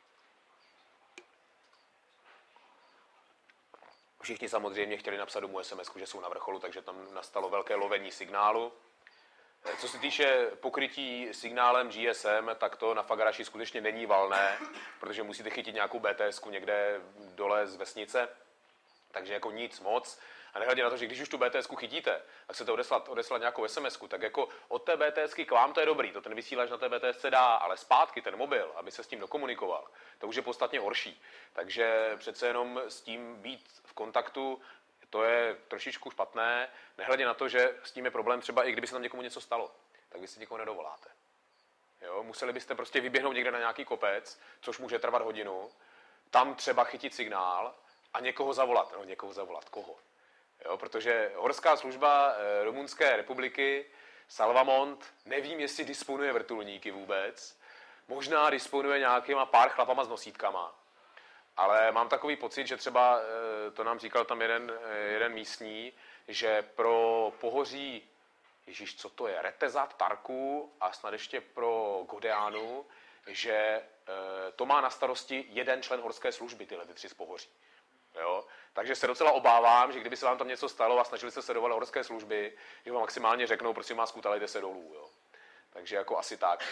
S1: Všichni samozřejmě chtěli napsat domů es em esku, že jsou na vrcholu, takže tam nastalo velké lovení signálu. Co se týče pokrytí signálem G S M, tak to na Fagaraši skutečně není valné, protože musíte chytit nějakou bé té esku někde dole z vesnice, takže jako nic moc. A nehledě na to, že když už tu bé té esku chytíte, tak chcete odeslat, odeslat nějakou es em esku, tak jako od té bé té esky k vám to je dobrý, to ten vysílač na té bé té esce dá, ale zpátky ten mobil, aby se s tím dokomunikoval, to už je podstatně horší. Takže přece jenom s tím být v kontaktu, to je trošičku špatné, nehledě na to, že s tím je problém třeba i kdyby se tam někomu něco stalo, tak vy si někoho nedovoláte. Jo? Museli byste prostě vyběhnout někde na nějaký kopec, což může trvat hodinu, tam třeba chytit signál a někoho zavolat. No někoho zavolat, koho? Jo? Protože horská služba e, Rumunské republiky, Salvamont, nevím, jestli disponuje vrtulníky vůbec, možná disponuje nějakýma pár chlapama s nosítkama. Ale mám takový pocit, že třeba, to nám říkal tam jeden, jeden místní, že pro pohoří, ježíš, co to je, Retezat, Tarku a snad ještě pro Godeánu, že to má na starosti jeden člen horské služby, tyhle ty tři z pohoří. Jo? Takže se docela obávám, že kdyby se vám tam něco stalo a snažili se sledovat horské služby, že vám maximálně řeknou, prosím vás, skutalejte se dolů. Jo? Takže jako asi tak.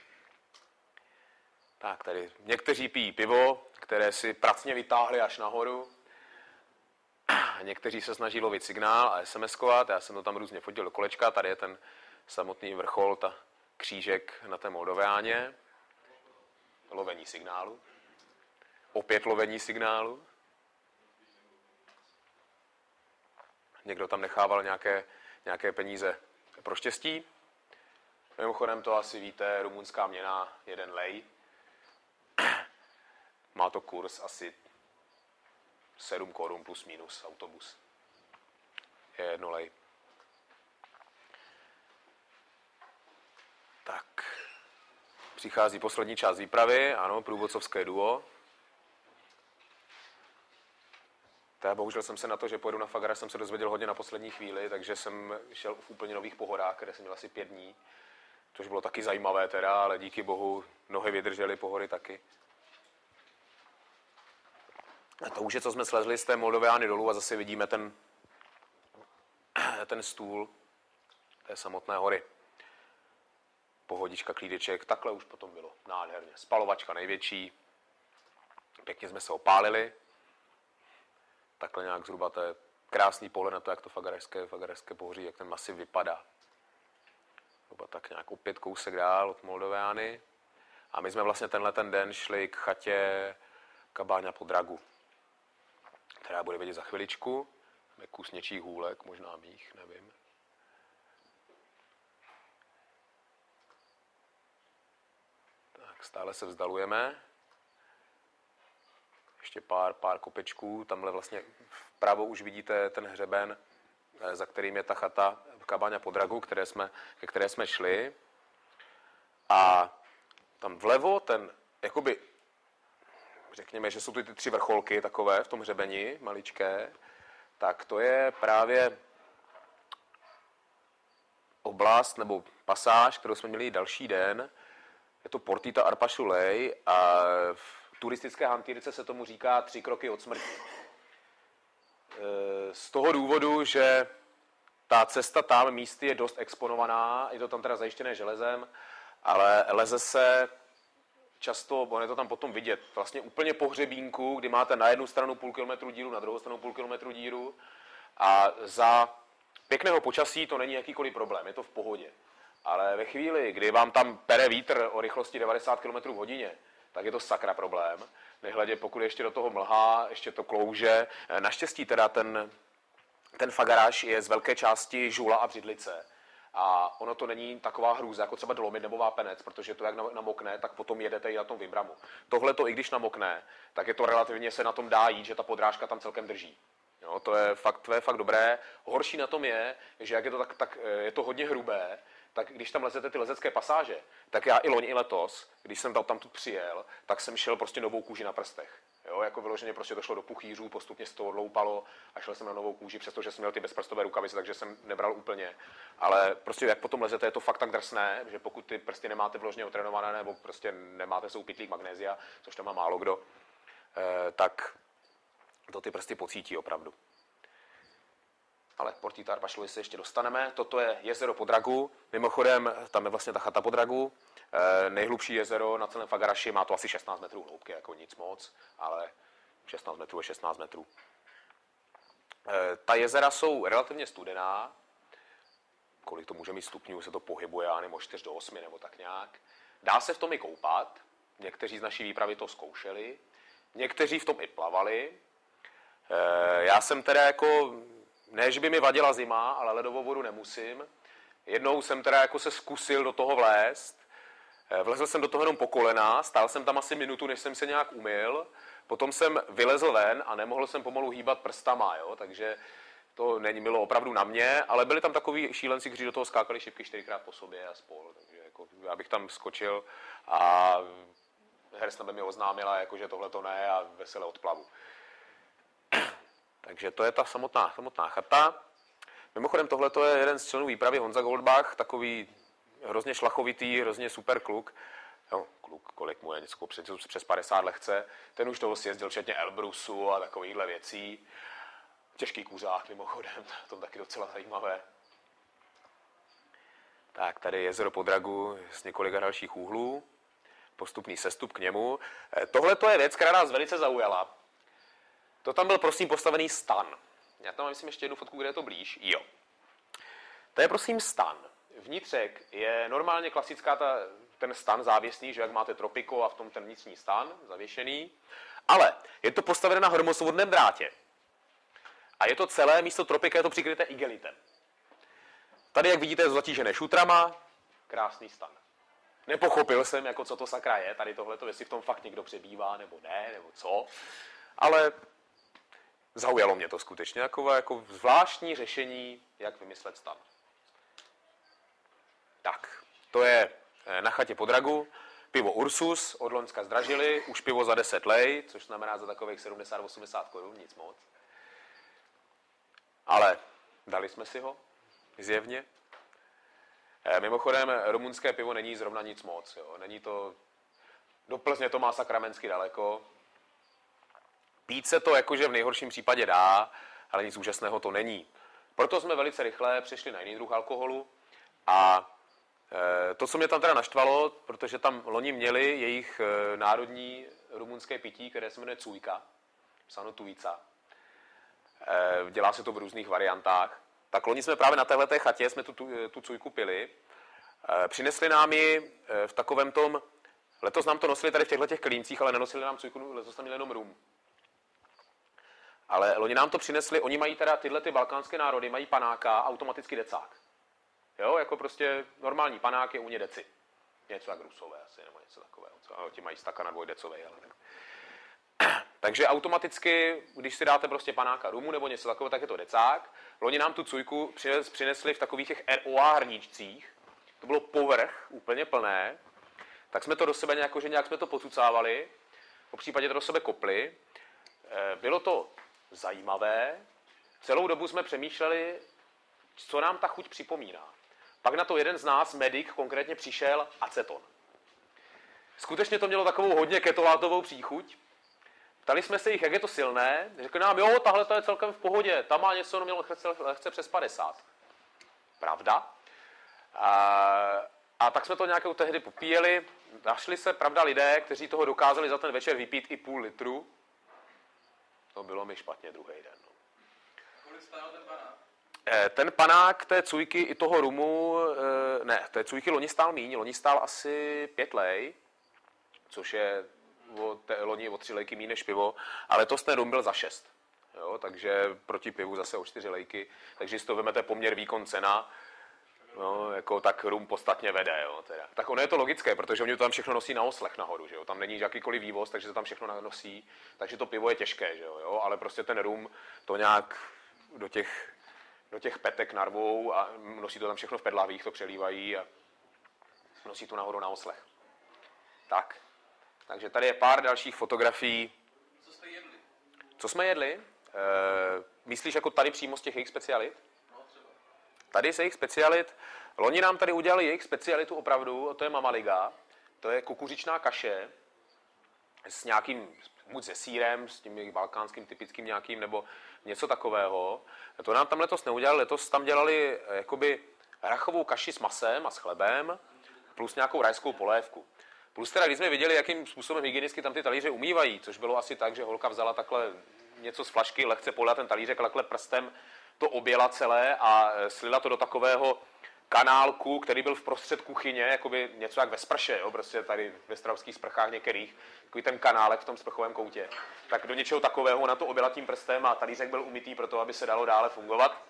S1: Tak, tady někteří pijí pivo, které si pracně vytáhli až nahoru. Někteří se snaží lovit signál a es em eskovat. Já jsem to tam různě fotil do kolečka. Tady je ten samotný vrchol, ta křížek na té Moldoveáně. Lovení signálu. Opět lovení signálu. Někdo tam nechával nějaké, nějaké peníze pro štěstí. Mimochodem to asi víte, rumunská měna, jeden lej. Má to kurz asi sedm korun plus minus autobus. Je jedno lej. Tak. Přichází poslední část výpravy. Ano, průvodcovské duo. Já bohužel jsem se na to, že pojedu na Fagara, jsem se dozvěděl hodně na poslední chvíli, takže jsem šel v úplně nových pohodách, které jsem měl asi pět dní. což bylo taky zajímavé teda, ale díky bohu nohy vydržely, pohory taky. A to už je, co jsme slezli z té Moldoviány dolů a zase vidíme ten, ten stůl té samotné hory. Pohodička, klídeček, takhle už potom bylo nádherně. Spalovačka největší, pěkně jsme se opálili. Takhle nějak zhruba to je krásný pohled na to, jak to Fagerské, Fagerské pohoří, jak ten masiv vypadá. Zhruba tak nějak opět kousek dál od Moldoviány. A my jsme vlastně tenhle ten den šli k chatě Kabáňa Podragu, která bude vidět za chviličku. Je kus něčích hůlek, možná mých, nevím. Tak stále se vzdalujeme. Ještě pár, pár kopečků. Tamhle vlastně vpravo už vidíte ten hřeben, za kterým je ta chata Kabáňa Podragu, které jsme, ke které jsme šli. A tam vlevo ten, jakoby, řekněme, že jsou tu ty tři vrcholky takové v tom hřebeni, maličké, tak to je právě oblast nebo pasáž, kterou jsme měli další den. Je to Portita Arpašulej a v turistické hantýrce se tomu říká tři kroky od smrti. Z toho důvodu, že ta cesta tam místy je dost exponovaná, je to tam teda zajištěné železem, ale leze se často, on je to tam potom vidět, vlastně úplně po hřebínku, kdy máte na jednu stranu půl kilometru díru, na druhou stranu půl kilometru díru a za pěkného počasí to není jakýkoliv problém, je to v pohodě. Ale ve chvíli, kdy vám tam pere vítr o rychlosti devadesát kilometrů v hodině, tak je to sakra problém. Nehledě, pokud ještě do toho mlhá, ještě to klouže. Naštěstí teda ten, ten Fagaráš je z velké části žula a břidlice. A ono to není taková hrůza, jako třeba dolomit nebo vápenec, protože to jak namokne, tak potom jedete i na tom Vibramu. Tohle to, i když namokne, tak je to relativně se na tom dá jít, že ta podrážka tam celkem drží. Jo, to je fakt, to je fakt dobré. Horší na tom je, že jak je to tak, tak je to hodně hrubé, tak když tam lezete ty lezecké pasáže, tak já i loni, i letos, když jsem tam, tam tu přijel, tak jsem šel prostě novou kůži na prstech. Jo, jako vyloženě prostě to šlo do puchýřů, postupně se to odloupalo a šel jsem na novou kůži, přestože jsem měl ty bezprstové rukavice, takže jsem nebral úplně. Ale prostě jak potom lezete, je to fakt tak drsné, že pokud ty prsty nemáte vložně otrénované nebo prostě nemáte soupitlík magnézia, což tam má málo kdo, eh, tak to ty prsty pocítí opravdu. Ale k Portita Arpašulej se ještě dostaneme. Toto je jezero Podragu. Mimochodem, tam je vlastně ta chata Podragu. E, nejhlubší jezero na celém Fagaraši, má to asi šestnáct metrů hloubky, jako nic moc, ale šestnáct metrů je šestnáct metrů. E, ta jezera jsou relativně studená. Kolik to může mít stupňů, se to pohybuje, já nevím, čtyři do osmi nebo tak nějak. Dá se v tom i koupat. Někteří z naší výpravy to zkoušeli. Někteří v tom i plavali. E, já jsem teda jako... Ne, že by mi vadila zima, ale ledovou vodu nemusím. Jednou jsem teda jako se zkusil do toho vlézt. Vlezl jsem do toho jenom po kolena, stál jsem tam asi minutu, než jsem se nějak umyl. Potom jsem vylezl ven a nemohl jsem pomalu hýbat prstama, jo? Takže to není bylo opravdu na mě, ale byli tam takový šílenci, kteří do toho skákali šipky čtyřikrát po sobě a spol. Takže jako já bych tam skočil a Hersna by mi oznámila, jako, že tohle to ne a vesele odplavu. Takže to je ta samotná, samotná chata. Mimochodem tohle je jeden z členů výpravy, Honza Goldbach, takový hrozně šlachovitý, hrozně super kluk. No, kluk, kolik mu je, něco přes, přes padesát lehce. Ten už toho sjezdil včetně Elbrusu a takovýchhle věcí. Těžký kuřák mimochodem, to je taky docela zajímavé. Tak, tady je jezero Podragu z několika dalších úhlů. Postupný sestup k němu. Tohle je věc, která nás velice zaujala. To tam byl prosím postavený stan. Já tam mám, myslím, ještě jednu fotku, kde je to blíž. Jo. To je prosím stan. Vnitřek je normálně klasická ta, ten stan závěsný, že jak máte tropiko a v tom ten vnitřní stan zavěšený. Ale je to postavené na hromosvodném drátě. A je to celé, místo tropika je to přikryté igelitem. Tady, jak vidíte, je to zatížené šutrama. Krásný stan. Nepochopil jsem, jako co to sakra je, tady tohleto, jestli v tom fakt někdo přebývá, nebo ne, nebo co. Ale zaujalo mě to skutečně, takové jako zvláštní řešení, jak vymyslet stan. Tak, to je na chatě Podragu. Pivo Ursus, od loňska zdražili, už pivo za deset lej, což znamená za takových sedmdesát osmdesát korun, nic moc. Ale dali jsme si ho, zjevně. Mimochodem, rumunské pivo není zrovna nic moc. Jo. Není to... Do Plzně to má sakramensky daleko. Pít se to jakože v nejhorším případě dá, ale nic úžasného to není. Proto jsme velice rychle přešli na jiný druh alkoholu a e, to, co mě tam teda naštvalo, protože tam loni měli jejich e, národní rumunské pití, které se jmenuje Cujka, psáno Tujica. E, dělá se to v různých variantách. Tak loni jsme právě na téhleté chatě jsme tu, tu, tu Cujku pili. E, přinesli nám ji e, v takovém tom, letos nám to nosili tady v těchto těch klíncích, ale nenosili nám Cujku, letos tam měli jenom rum. Ale loni nám to přinesli, oni mají teda tyhle ty balkánské národy, mají panáka, automaticky decák. Jo, jako prostě normální panák je u ně deci. Něco jak Rusové asi, nebo něco takového. Co, ti mají staka na dvojdecovej, ale ne. Takže automaticky, když si dáte prostě panáka rumu nebo něco takového, tak je to decák. Loni nám tu Cujku přinesli v takových těch R O A hrníčcích. To bylo povrch, úplně plné. Tak jsme to do sebe nějak, že nějak jsme to pocucávali. Po případě to do sebe kopli. Bylo to zajímavé. Celou dobu jsme přemýšleli, co nám ta chuť připomíná. Pak na to jeden z nás, medic, konkrétně přišel aceton. Skutečně to mělo takovou hodně ketolátovou příchuť. Ptali jsme se jich, jak je to silné. Řekli nám, jo, tahle to je celkem v pohodě. Tam má něco, no mělo lehce, lehce přes padesát. Pravda? A, a tak jsme to nějakou tehdy popíjeli. Našli se, pravda, lidé, kteří toho dokázali za ten večer vypít i půl litru. To bylo mi špatně druhý den. No.
S2: Kolik stál ten panák?
S1: Ten panák té Cujky i toho rumu, ne, té Cujky loni stál míň, loni stál asi pět lej, což je o té loni o tři lejky míň než pivo, ale to ten rum byl za šest. Jo, takže proti pivu zase o čtyři lejky, takže si to vemete poměr výkon cena, no, jako tak rum podstatně vede. Jo, teda. Tak ono je to logické, protože oni to tam všechno nosí na oslech nahoru, že jo? Tam není jakýkoliv vývoz, takže se tam všechno nosí, takže to pivo je těžké, že jo? Jo? Ale prostě ten rum to nějak do těch, do těch petek narvou a nosí to tam všechno v pedlavích, to přelívají a nosí to nahoru na oslech. Tak, takže tady je pár dalších fotografií.
S2: Co jste jedli?
S1: Co jsme jedli? E, myslíš jako tady přímo z těch jejich specialit? Tady z jejich specialit, loni nám tady udělali jejich specialitu opravdu, to je mamaliga, to je kukuřičná kaše s nějakým, buď se sýrem, s tím jejich balkánským typickým nějakým, nebo něco takového. To nám tam letos neudělali, letos tam dělali jakoby rachovou kaši s masem a s chlebem, plus nějakou rajskou polévku. Plus teda, když jsme viděli, jakým způsobem hygienicky tam ty talíře umývají, což bylo asi tak, že holka vzala takhle něco z flašky, lehce polila ten talířek a takhle prstem to objela celé a slila to do takového kanálku, který byl v prostřed kuchyně, jakoby něco jak ve sprše, jo, prostě tady ve stravských sprchách některých, takový ten kanálek v tom sprchovém koutě. Tak do něčeho takového na to objela tím prstem a talířek byl umytý pro to, aby se dalo dále fungovat.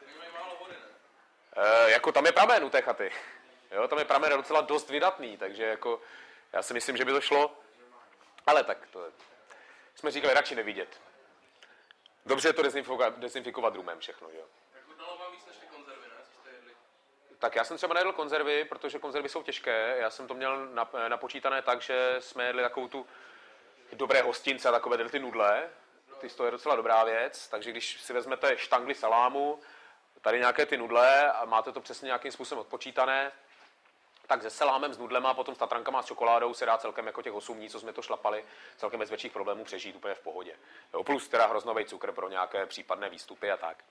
S1: E, jako tam je pramen u té chaty. Jo, tam je pramen docela dost vydatný, takže jako já si myslím, že by to šlo. Ale tak to je, jsme říkali radši nevidět. Dobře je to dezinfikovat, dezinfikovat rumem všechno, jo.
S2: Tak chutnalo vám víc než ty konzervy, ne? Co jste jedli?
S1: Tak já jsem třeba nejedl konzervy, protože konzervy jsou těžké. Já jsem to měl napočítané tak, že jsme jedli takovou tu dobré hostince a takové ty nudle. Ty to je docela dobrá věc, takže když si vezmete štangli salámu, tady nějaké ty nudle a máte to přesně nějakým způsobem odpočítané, tak se salámem, s nudlema a potom s tatrankama a s čokoládou se dá celkem jako těch osm dní, co jsme to šlapali, celkem bez větších problémů přežít úplně v pohodě. Jo, plus teda hroznovej cukr pro nějaké případné výstupy a tak.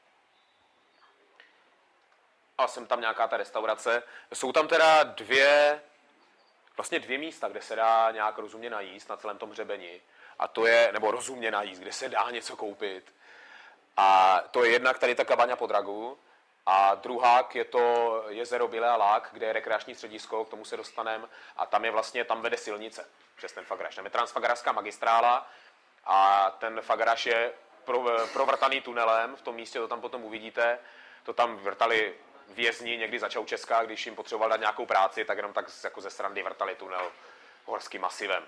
S1: A jsem tam nějaká ta restaurace. Jsou tam teda dvě, vlastně dvě místa, kde se dá nějak rozumně najíst na celém tom hřebeni. A to je, nebo rozumně najíst, kde se dá něco koupit. A to je jednak tady ta kabaňa po Dragu. A druhák je to jezero Bílé a Lák, kde je rekreační středisko, k tomu se dostaneme. A tam je vlastně, tam vede silnice přes ten Fagaraš. Tam je transfagarářská magistrála a ten Fagaraš je provrtaný tunelem. V tom místě to tam potom uvidíte. To tam vrtali vězni někdy za Čaučeska, když jim potřeboval dát nějakou práci, tak jenom tak jako ze srandy vrtali tunel horským masivem.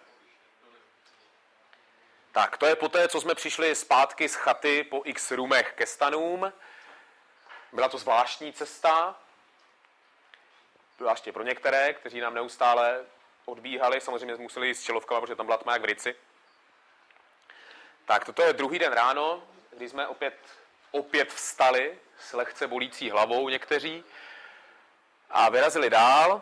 S1: Tak, to je poté, co jsme přišli zpátky z chaty po x rumech ke stanům. Byla to zvláštní cesta, zvláště pro některé, kteří nám neustále odbíhali, samozřejmě museli jít s čelovkama, protože tam byla tma jak v Rici. Tak, toto je druhý den ráno, kdy jsme opět, opět vstali s lehce bolící hlavou někteří A vyrazili dál.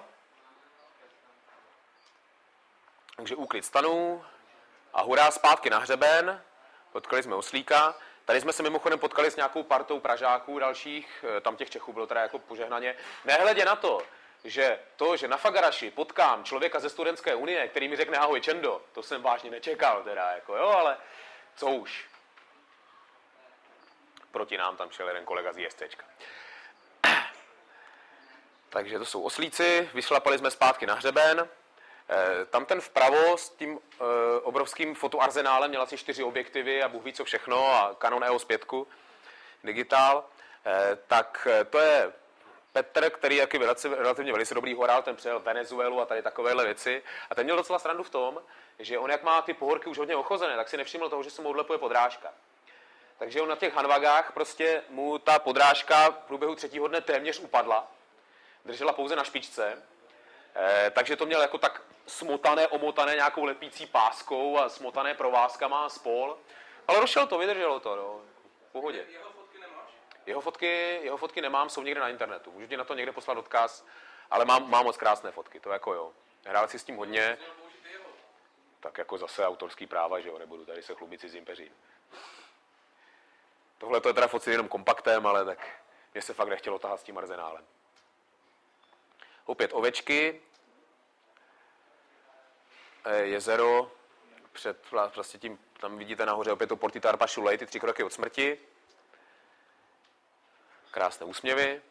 S1: Takže úklid stanů a hurá zpátky na hřeben. Potkali jsme oslíka. Tady jsme se mimochodem potkali s nějakou partou Pražáků dalších, tam těch Čechů bylo teda jako požehnaně. Nehledě na to, že to, že na Fagaraši potkám člověka ze Studentské unie, který mi řekne ahoj Čendo, to jsem vážně nečekal teda, jako jo, ale co už. Proti nám tam šel jeden kolega z JSCčka. Takže to jsou oslíci, vyšlapali jsme zpátky na hřeben. Tam ten vpravo s tím obrovským fotoarzenálem měl asi čtyři objektivy a Bůh ví co všechno a Canon E O S pět digitál, tak to je Petr, který je relativně velice dobrý horál, ten přijel Venezuelu a tady takovéhle věci. A ten měl docela srandu v tom, že on jak má ty pohorky už hodně ochozené, tak si nevšiml toho, že se mu odlepuje podrážka. Takže on na těch hanvagách prostě mu ta podrážka v průběhu třetího dne téměř upadla. Držela pouze na špičce. Eh, takže to měl jako tak smotané, omotané nějakou lepící páskou a smotané provázkama a spol. Ale došel to, vydrželo to, no. V pohodě.
S2: Jeho fotky nemáš?
S1: Jeho fotky, jeho fotky nemám, jsou někde na internetu. Můžu ti na to někde poslat odkaz, ale mám, mám moc krásné fotky, to jako jo. Hrál si s tím hodně. Tak jako zase autorský práva, že jo, nebudu tady se chlubit cizím peřím. Tohle to je teda focit jenom kompaktem, ale tak mě se fakt nechtělo tahat s tím arzenálem. Opět ovečky, jezero, před vlastně tím, tam vidíte nahoře opět to Portita Arpachulei, ty tři kroky od smrti. Krásné úsměvy.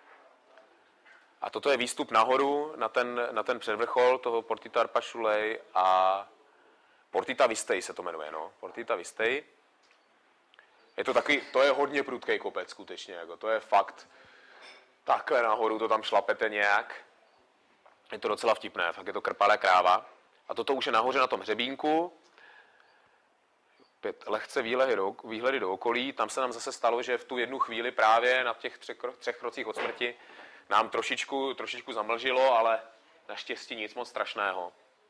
S1: A toto je výstup nahoru na ten, na ten předvrchol toho Portita Arpachulei a Portita Vistei se to jmenuje, no. Portita Vistei. Je to takový, to je hodně prudký kopec skutečně, jako to je fakt. Takhle nahoru to tam šlapete nějak. Je to docela vtipné, fakt je to krpalé kráva. A toto už je nahoře na tom hřebínku. Opět lehce výhledy do, výhledy do okolí. Tam se nám zase stalo, že v tu jednu chvíli právě na těch třech, třech krocích od smrti nám trošičku, trošičku zamlžilo, ale naštěstí nic moc strašného.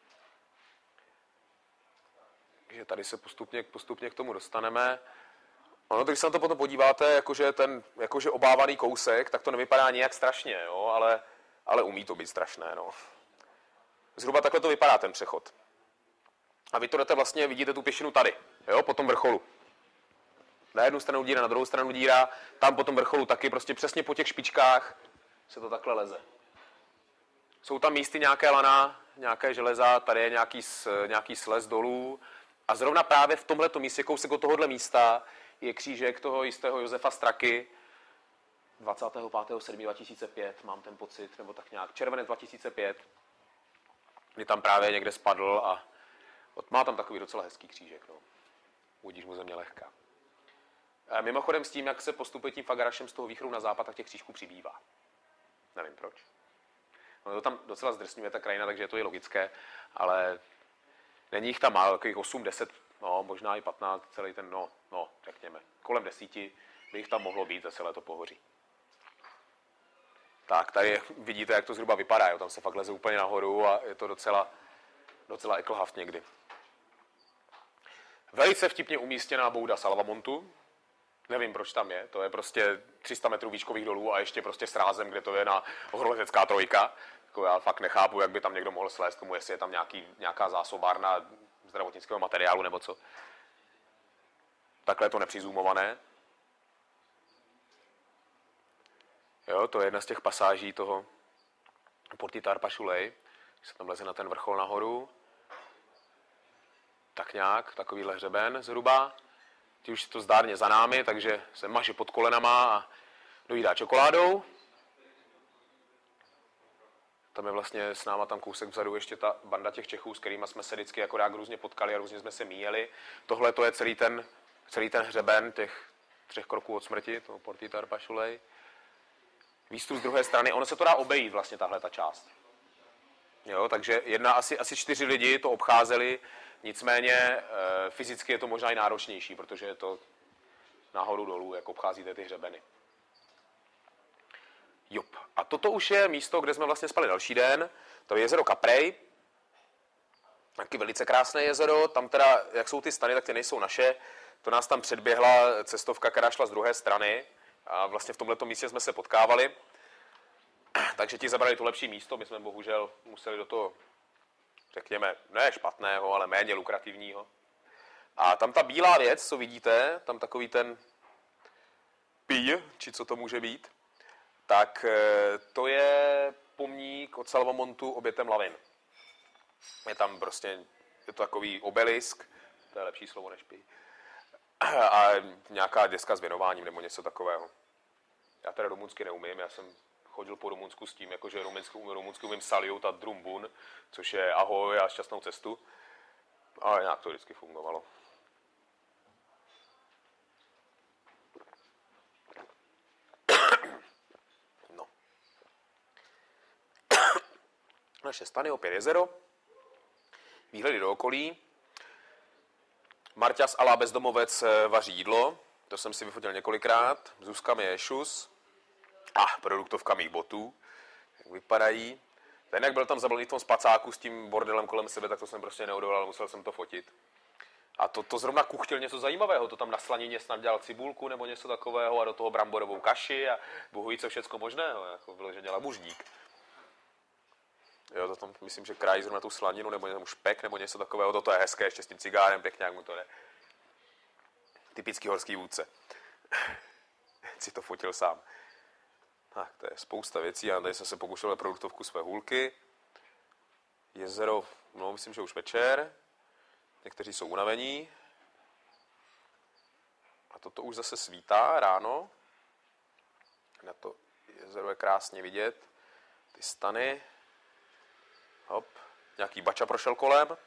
S1: Takže tady se postupně, postupně k tomu dostaneme. Ono, když se na to potom podíváte, jakože ten jakože obávaný kousek, tak to nevypadá nijak strašně, jo, ale, ale umí to být strašné. No. Zhruba takhle to vypadá ten přechod. A vy to jdete vlastně, vidíte tu pěšinu tady, jo, po tom vrcholu. Na jednu stranu díra, na druhou stranu díra, tam po tom vrcholu taky, prostě přesně po těch špičkách se to takhle leze. Jsou tam místy nějaké lana, nějaké železa, tady je nějaký, nějaký slez dolů. A zrovna právě v tomhletom místě, kousek od tohohle místa, je křížek toho jistého Josefa Straky, dvacátého pátého sedmého dva tisíce pět, mám ten pocit, nebo tak nějak, červenec dva tisíce pět, kdy tam právě někde spadl a má tam takový docela hezký křížek, no. Budíš mu země lehká. A mimochodem s tím, jak se postupuje tím Fagarašem z toho východu na západ, tak těch křížků přibývá. Nevím proč. No, to tam docela zdrsňuje ta krajina, takže je to i logické, ale není jich tam málo, takových osm, deset, no, možná i patnáct, celý ten, no, no, řekněme, kolem desíti by jich tam mohlo být za celé to pohoří. Tak, tady vidíte, jak to zhruba vypadá, jo, tam se fakt leze úplně nahoru a je to docela, docela eklhaft někdy. Velice vtipně umístěná bouda Salvamontu, nevím, proč tam je, to je prostě tři sta metrů výškových dolů a ještě prostě s rázem, kde to je na horolezecká trojka. Jako já fakt nechápu, jak by tam někdo mohl slézt tomu, jestli je tam nějaký, nějaká zásobárna zdravotnického materiálu nebo co. Takhle je to nepřizumované. Jo, to je jedna z těch pasáží toho Portita Arpachulei, když se tam leze na ten vrchol nahoru. Tak nějak, takovýhle hřeben zhruba. Ty už je to zdárně za námi, takže se maže pod kolenama a dojídá čokoládou. Tam je vlastně s náma tam kousek vzadu ještě ta banda těch Čechů, s kterými jsme se vždycky akorát různě potkali a různě jsme se míjeli. Tohle to je celý ten, celý ten hřeben těch třech kroků od smrti, toho Portita Arpachulei. Výstup z druhé strany, ono se to dá obejít vlastně tahle ta část. Jo, takže jedna, asi, asi čtyři lidi to obcházeli, nicméně e, fyzicky je to možná i náročnější, protože je to nahoru dolů, jak obcházíte ty hřebeny. Jop. A toto už je místo, kde jsme vlastně spali další den. To je jezero Caprej. Taky velice krásné jezero. Tam teda, jak jsou ty stany, tak ty nejsou naše. To nás tam předběhla cestovka, která šla z druhé strany. A vlastně v tomhletom místě jsme se potkávali. Takže ti zabrali to lepší místo, my jsme bohužel museli do toho, řekněme, ne špatného, ale méně lukrativního. A tam ta bílá věc, co vidíte, tam takový ten píj, či co to může být, tak to je pomník od Salvamontu obětem lavin. Je tam prostě, je to takový obelisk, to je lepší slovo než píj, a nějaká deska s věnováním nebo něco takového. Já teda rumunsky neumím, já jsem chodil po Rumunsku s tím, jakože rumunsky, rumunsky umím saliut a drumbun, což je ahoj a šťastnou cestu, ale nějak to vždycky fungovalo. No. Naše stany, opět jezero, výhledy do okolí. Marťas alá bezdomovec vaří jídlo, to jsem si vyfotil několikrát. Zuzka mi je šus. A ah, produktovka mých botů, jak vypadají. Ten, jak byl tam zabalený v tom spacáku s tím bordelem kolem sebe, tak to jsem prostě neodolal, musel jsem to fotit. A to, to zrovna kuchtil něco zajímavého, to tam na slanině snad dělal cibulku nebo něco takového a do toho bramborovou kaši a bohu ví co všecko možného, jako vyloženě labužník. Jo, to tam myslím, že krájí zrovna tu slaninu nebo tam špek nebo něco takového, toto je hezké, ještě s tím cigárem, pěkně, jak mu to jde. Typický horský vůdce. Si to fotil sám. Tak, to je spousta věcí. Já tady jsem se pokušel na produktovku své hůlky. Jezero, no myslím, že už večer. Někteří jsou unavení. A toto už zase svítá ráno. Na to jezero je krásně vidět. Ty stany. Hop. Nějaký bača prošel kolem.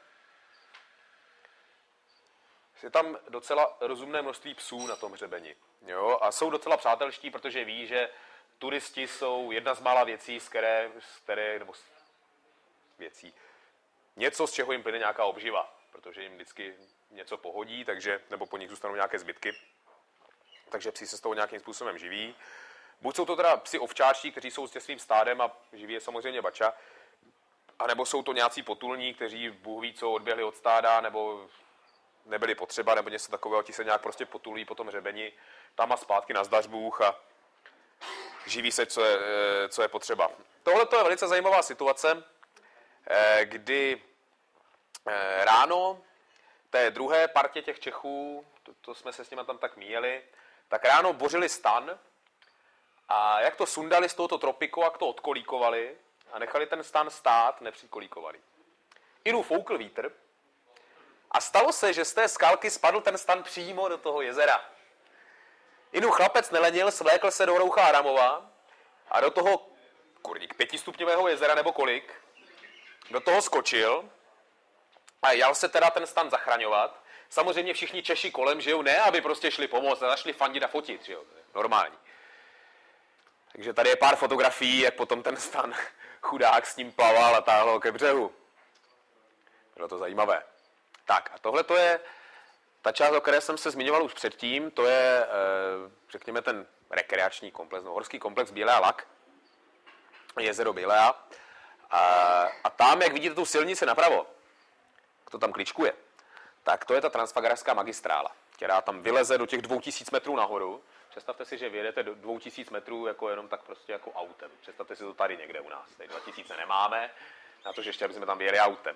S1: Je tam docela rozumné množství psů na tom hřebeni. Jo? A jsou docela přátelští, protože ví, že turisti jsou jedna z mála věcí, z které, z které nebo z věcí, něco, z čeho jim plyne nějaká obživa, protože jim vždycky něco pohodí, takže, nebo po nich zůstanou nějaké zbytky. Takže psi se z toho nějakým způsobem živí. Buď jsou to teda psi ovčáčtí, kteří jsou s svým stádem a živí je samozřejmě bača, anebo jsou to nějací potulní, kteří Bůh ví co odběhli od stáda, nebo nebyli potřeba, nebo něco takového, ti se nějak prostě potulí po tom hřebeni, tam a zpátky na zdař Bůh a živí se, co je, co je potřeba. Tohle to je velice zajímavá situace, kdy ráno té druhé partě těch Čechů, to, to jsme se s nimi tam tak míjeli, tak ráno bořili stan a jak to sundali z tohoto tropiku, jak to odkolíkovali a nechali ten stan stát, nepřikolíkovali. Inu foukl vítr a stalo se, že z té skalky spadl ten stan přímo do toho jezera. Inu chlapec nelenil, svlékl se do roucha Aramova a do toho, kurník, pětistupňového jezera nebo kolik, do toho skočil a jal se teda ten stan zachraňovat. Samozřejmě všichni Češi kolem, že jo, ne, aby prostě šli pomoct, ale šli fandit a fotit, že jo, normální. Takže tady je pár fotografií, jak potom ten stan chudák s ním plaval a táhl ke břehu. Bylo to zajímavé. Tak a tohle to je ta část, o které jsem se zmiňoval už předtím, to je, řekněme, ten rekreační komplex, no, horský komplex Bělá Lak, jezero Bělá. A, a tam, jak vidíte tu silnici napravo, to tam kličkuje, tak to je ta transfagarská magistrála, která tam vyleze do těch dvou tisíc metrů nahoru. Představte si, že vyjedete do dvou tisíc metrů jako jenom tak prostě jako autem. Představte si to tady někde u nás. Tady dva tisíce nemáme, na to, že ještě bychom tam vyjeli autem.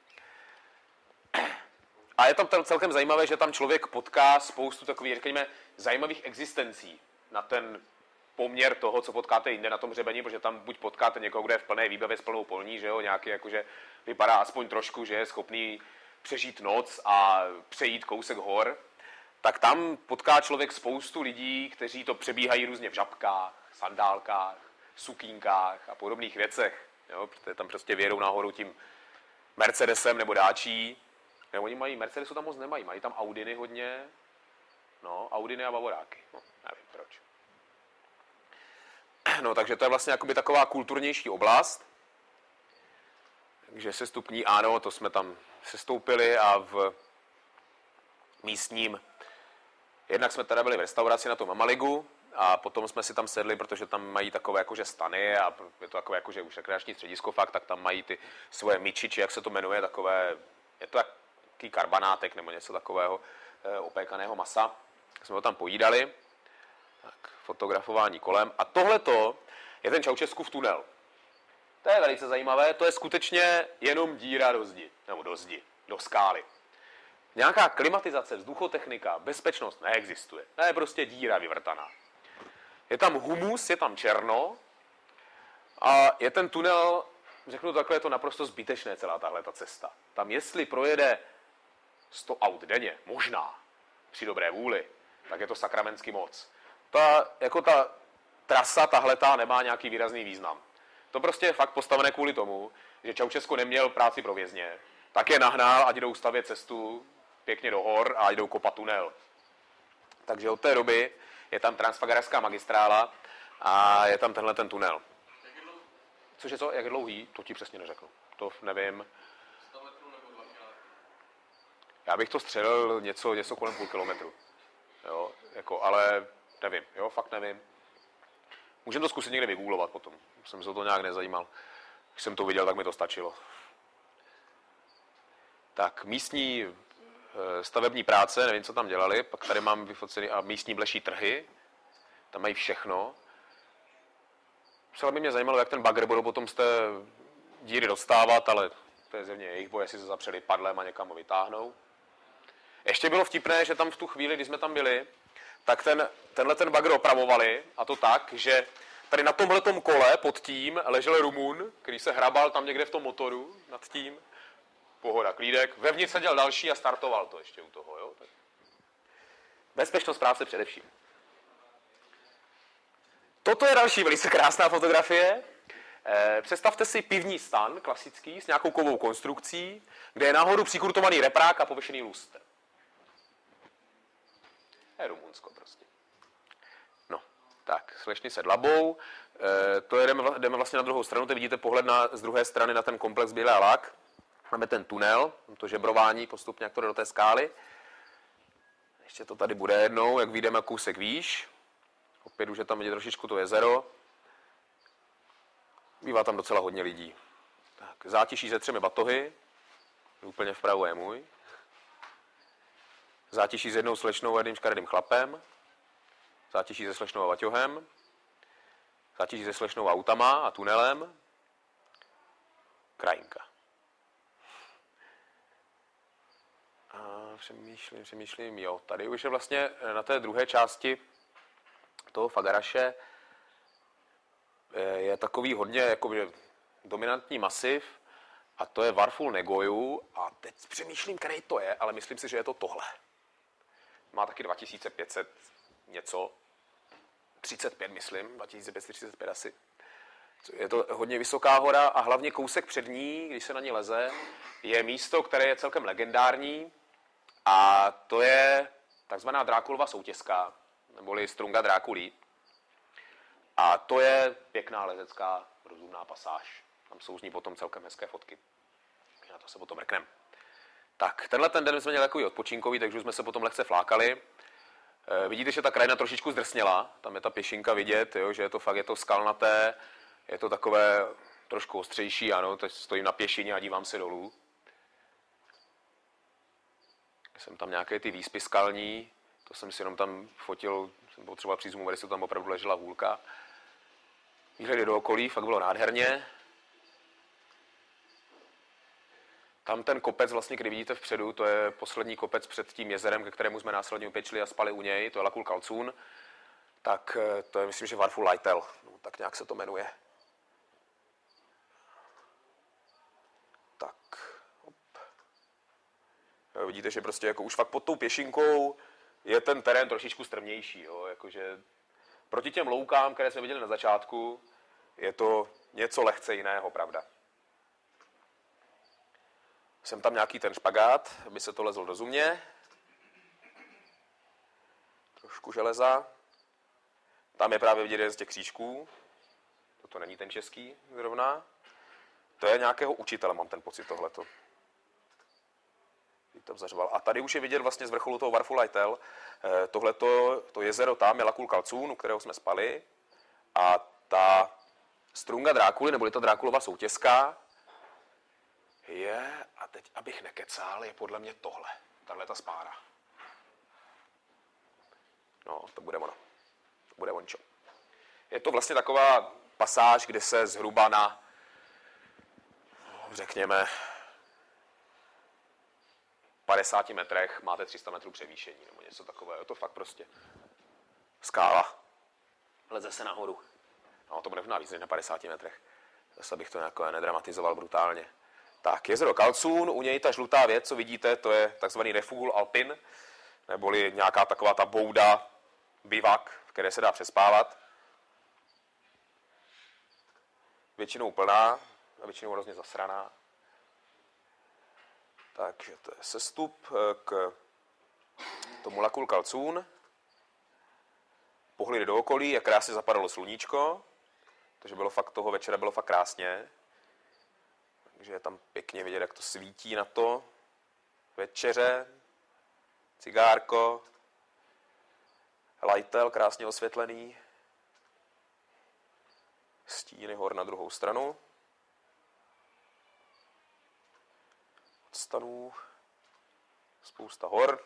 S1: A je tam celkem zajímavé, že tam člověk potká spoustu takových, řekněme, zajímavých existencí na ten poměr toho, co potkáte jinde na tom hřebeni, protože tam buď potkáte někoho, kdo je v plné výbavě s plnou polní, že jo, nějaký jakože vypadá aspoň trošku, že je schopný přežít noc a přejít kousek hor, tak tam potká člověk spoustu lidí, kteří to přebíhají různě v žabkách, sandálkách, sukínkách a podobných věcech, jo, protože tam prostě vědou nahoru tím Mercedesem nebo dáčí. Nebo oni mají, Mercedesu tam moc nemají, mají tam Audiny hodně, no, Audiny a Bavoráky, no, nevím proč. No, takže to je vlastně jakoby taková kulturnější oblast, takže sestupní, ano, to jsme tam sestoupili a v místním, jednak jsme teda byli v restauraci na tom Mamaligu a potom jsme si tam sedli, protože tam mají takové jakože stany a je to takové jakože už rekreační středisko fakt, tak tam mají ty svoje myči, či jak se to jmenuje, takové, je to jaký karbanátek nebo něco takového e, opékaného masa. Jsme ho tam pojídali, tak, fotografování kolem a tohleto je ten Čaušeskův tunel. To je velice zajímavé, to je skutečně jenom díra do zdi, nebo do zdi, do skály. Nějaká klimatizace, vzduchotechnika, bezpečnost neexistuje. To je prostě díra vyvrtaná. Je tam humus, je tam černo a je ten tunel, řeknu takhle, je to naprosto zbytečné celá tahle ta cesta. Tam jestli projede sto aut denně, možná, při dobré vůli, tak je to sakramensky moc. Ta, jako ta trasa tahletá nemá nějaký výrazný význam. To prostě je fakt postavené kvůli tomu, že Čaušesku neměl práci pro vězně, tak je nahnal, ať jdou stavět cestu pěkně do hor a jdou kopat tunel. Takže od té doby je tam transfagarská magistrála a je tam tenhle ten tunel. Což je co? Jak je dlouhý? To ti přesně neřeknu. To nevím. Já bych to střelil něco, něco kolem půl kilometru. Jo, jako, ale nevím. Jo, fakt nevím. Můžeme to zkusit někde vygooglovat potom. Jsem se to nějak nezajímal. Když jsem to viděl, tak mi to stačilo. Tak, místní stavební práce, nevím, co tam dělali, pak tady mám vyfocený a místní bleší trhy. Tam mají všechno. Celé by mě zajímalo, jak ten bagr budou potom z té díry dostávat, ale to je zjevně jejich boj, jestli se zapřeli padlem a někam ho vytáhnou. Ještě bylo vtipné, že tam v tu chvíli, kdy jsme tam byli, tak ten, tenhle ten bagr opravovali, a to tak, že tady na tomhletom kole pod tím ležel Rumun, který se hrabal tam někde v tom motoru nad tím. Pohoda, klídek. Vevnitř seděl další a startoval to ještě u toho. Jo? Tak. Bezpečnost práce především. Toto je další velice krásná fotografie. E, představte si pivní stan, klasický, s nějakou kovou konstrukcí, kde je nahoru přikurtovaný reprák a pověšený lustr. Je Rumunsko prostě. No, tak, slečny se dlabou. E, to je, jdeme, jdeme vlastně na druhou stranu, teď vidíte pohled na, z druhé strany na ten komplex Bílá Lák. Máme ten tunel, to žebrování postupně, jak to jde do té skály. Ještě to tady bude jednou, jak vyjdeme kousek výš. Opět už je tam vidět trošičku to jezero. Bývá tam docela hodně lidí. Tak, zátiší se třemi batohy. Úplně vpravo je můj. Zátiší s jednou slečnou a jedným škaredým chlapem. Zátiší se slečnou a vaťohem. Zátiší se slečnou autama a tunelem. Krajinka. A přemýšlím, přemýšlím, jo, tady už je vlastně na té druhé části toho Fagaraše je takový hodně jakoby dominantní masiv a to je Varful Negoju a teď přemýšlím, který to je, ale myslím si, že je to tohle. Má taky dva tisíce pět set něco, třicet pět myslím, dva tisíce pět set třicet pět asi. Je to hodně vysoká hora a hlavně kousek před ní, když se na ní leze, je místo, které je celkem legendární a to je takzvaná Drákulova soutězka, neboli Strunga Drákulí. A to je pěkná lezecká rozumná pasáž. Tam jsou z ní potom celkem hezké fotky. Na to se potom mrknem. Tak, tenhle ten den jsme měli takový odpočinkový, takže jsme se potom lehce flákali. E, vidíte, že ta krajina trošičku zdrsněla. Tam je ta pěšinka vidět, jo, že je to fakt je to skalnaté, je to takové trošku ostřejší, ano, teď stojím na pěšině a dívám se dolů. Jsem tam nějaké ty výspy skalní, to jsem si jenom tam fotil, jsem potřeboval přízmu, kde se tam opravdu ležela hůlka. Výhledy do okolí, fakt bylo nádherně. Tam ten kopec, vlastně, který vidíte vpředu, to je poslední kopec před tím jezerem, ke kterému jsme následně upečli a spali u něj, to je Lakul Kalcún. Tak to je, myslím, že Varful Laitel, no, tak nějak se to jmenuje. Tak, hop. Jo, vidíte, že prostě jako už fakt pod tou pěšinkou je ten terén trošičku strmější, jo, jakože proti těm loukám, které jsme viděli na začátku, je to něco lehce jiného, pravda. Jsem tam nějaký ten špagát, aby se to lezlo rozumně. Trošku železa. Tam je právě vidět jeden z těch křížků. Toto není ten český zrovna. To je nějakého učitele, mám ten pocit tohleto. Tam zařval. A tady už je vidět vlastně z vrcholu toho Varful Laitel. Tohleto, to jezero tam je Lakul Kalcún, u kterého jsme spali. A ta Strunga Drákuly, neboli ta Drákulova soutězka, je, a teď, abych nekecal, je podle mě tohle. Tahle ta spára. No, to bude ono. To bude ončo. Je to vlastně taková pasáž, kde se zhruba na řekněme, padesáti metrech máte tři sta metrů převýšení nebo něco takového. Je to fakt prostě skála. Leze se nahoru. No, to bude možná víc než na padesáti metrech. Zase bych to nějak nedramatizoval brutálně. Tak, jezero Kalcún, u něj ta žlutá věc, co vidíte, to je takzvaný Refugul Alpin, neboli nějaká taková ta bouda, bivak, v které se dá přespávat. Většinou plná a většinou hrozně zasraná. Takže to je sestup k tomu Lakul Kalcún. Pohlídy do okolí, jak krásně zapadalo sluníčko, takže bylo fakt toho večera bylo fakt krásně. Takže je tam pěkně vidět, jak to svítí na to. Večeře, cigárko, lajtel krásně osvětlený, stíny hor na druhou stranu. Od stanů spousta hor.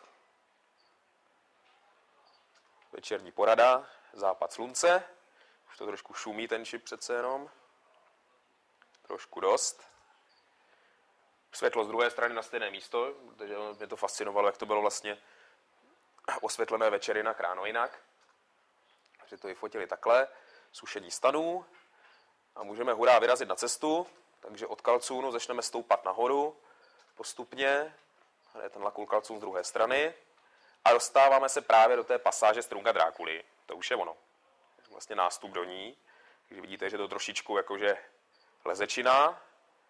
S1: Večerní porada, západ slunce. Už to trošku šumí ten šip přece jenom. Trošku dost. Světlo z druhé strany na stejné místo, protože mě to fascinovalo, jak to bylo vlastně osvětlené večer jinak, ráno jinak. Takže to vyfotili takhle. Sušení stanů. A můžeme hurá vyrazit na cestu. Takže od Kalcúnu začneme stoupat nahoru postupně. Tady je ten Lakul Kalcún z druhé strany. A dostáváme se právě do té pasáže Strunga Drákuly. To už je ono. Vlastně nástup do ní. Takže vidíte, že to trošičku jakože lezečina.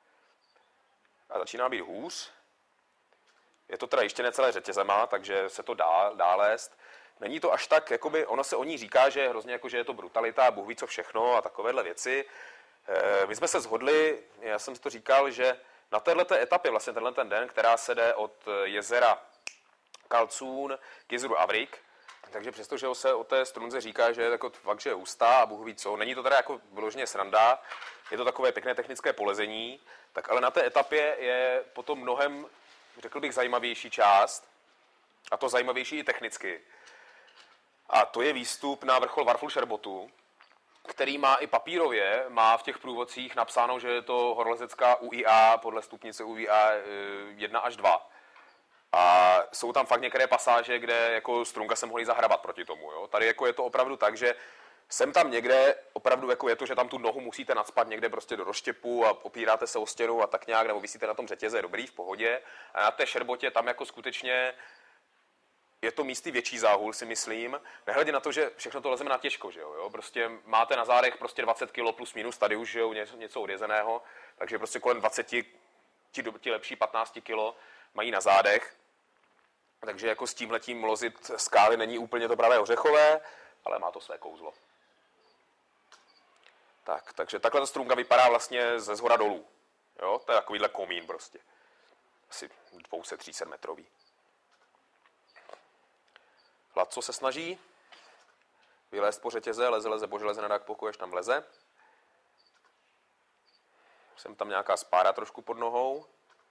S1: A začíná být hůř. Je to teda ještě necelé řetězema, takže se to dá, dá lézt. Není to až tak, jakoby, ono se o ní říká, že je hrozně jako, že je to brutalita, Bůh ví co všechno a takovéhle věci. E, my jsme se shodli, já jsem si to říkal, že na této etapě, vlastně tenhle ten den, která se jde od jezera Kalcún k jezeru Avrik, takže přestože se o té strunze říká, že je jako fakt, že je hustá a Bůh ví co, není to teda jako vyloženě sranda, je to takové pěkné technické polezení, tak ale na té etapě je potom mnohem, řekl bych, zajímavější část, a to zajímavější i technicky. A to je výstup na vrchol Varflšerbotu, který má i papírově, má v těch průvodcích napsáno, že je to horolezecká U I A podle stupnice U I A jedna až dva. A jsou tam fakt některé pasáže, kde jako strunka se mohli zahrabat proti tomu. Jo? Tady jako je to opravdu tak, že jsem tam někde, opravdu jako je to, že tam tu nohu musíte nacpat někde prostě do rozštěpu a opíráte se o stěnu a tak nějak, nebo visíte na tom řetěze, dobrý, v pohodě. A na té šerbotě tam jako skutečně je to místy větší záhul, si myslím. Nehledě na to, že všechno to lezeme na těžko, že jo? jo? Prostě máte na zádech prostě dvacet kilo plus minus, tady už je něco, něco odjezeného, takže prostě kolem dvacet, ti, ti lepší patnáct kilo mají na zádech. Takže jako s tímhletím lozit skály není úplně to pravé ořechové, ale má to své kouzlo. Tak, takže takhle ta strunka vypadá vlastně ze zhora dolů. Jo? To je takovýhle komín prostě. Asi dvě stě třicet metrový. Hladco se snaží vylézt po řetěze, leze, leze po železe, nadák pokud až tam vleze. Jsem tam nějaká spára trošku pod nohou.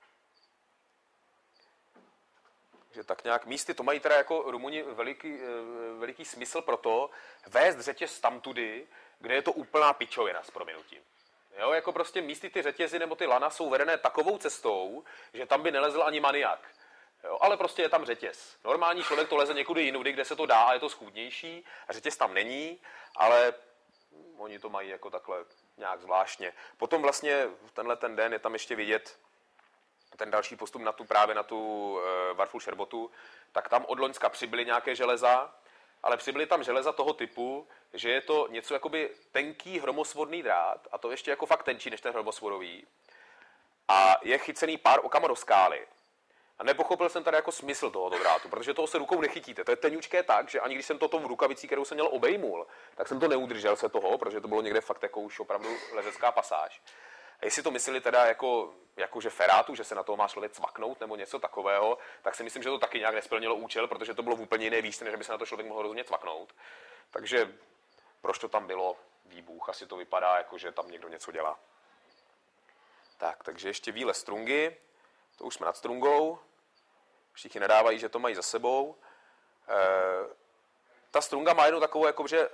S1: Takže tak nějak místy, to mají teda jako Rumuni veliký, veliký smysl pro to vést řetěz tamtudy, kde je to úplná pičovina s prominutím. Jo, jako prostě místy ty řetězy nebo ty lana jsou vedené takovou cestou, že tam by nelezl ani maniak. Jo, ale prostě je tam řetěz. Normální člověk to leze někudy jinudy, kde se to dá a je to schůdnější a řetěz tam není, ale oni to mají jako takhle nějak zvláštně. Potom vlastně tenhle ten den je tam ještě vidět ten další postup na tu právě na tu e, Varflšerbotu, tak tam od loňska přibyly nějaké železa, ale přibyly tam železa toho typu, že je to něco jakoby tenký hromosvodný drát, a to ještě jako fakt tenčí než ten hromosvodový, a je chycený pár okama do skály. A nepochopil jsem tady jako smysl tohoto drátu, protože toho se rukou nechytíte. To je tenučké tak, že ani když jsem toto v rukavicí, kterou jsem měl, obejmul, tak jsem to neudržel se toho, protože to bylo někde fakt jako už opravdu lezecká pasáž. A jestli to mysleli teda jako, jako že ferátu, že se na toho má člověk cvaknout nebo něco takového, tak si myslím, že to taky nějak nesplnilo účel, protože to bylo v úplně jiné výšce, než by se na to člověk mohl rozumět cvaknout. Takže proč to tam bylo, ví Bůh, asi to vypadá jako, že tam někdo něco dělá. Tak, takže ještě výlez strungy, to už jsme nad strungou, všichni nadávají, že to mají za sebou. E, ta strunga má jednu takovou jakože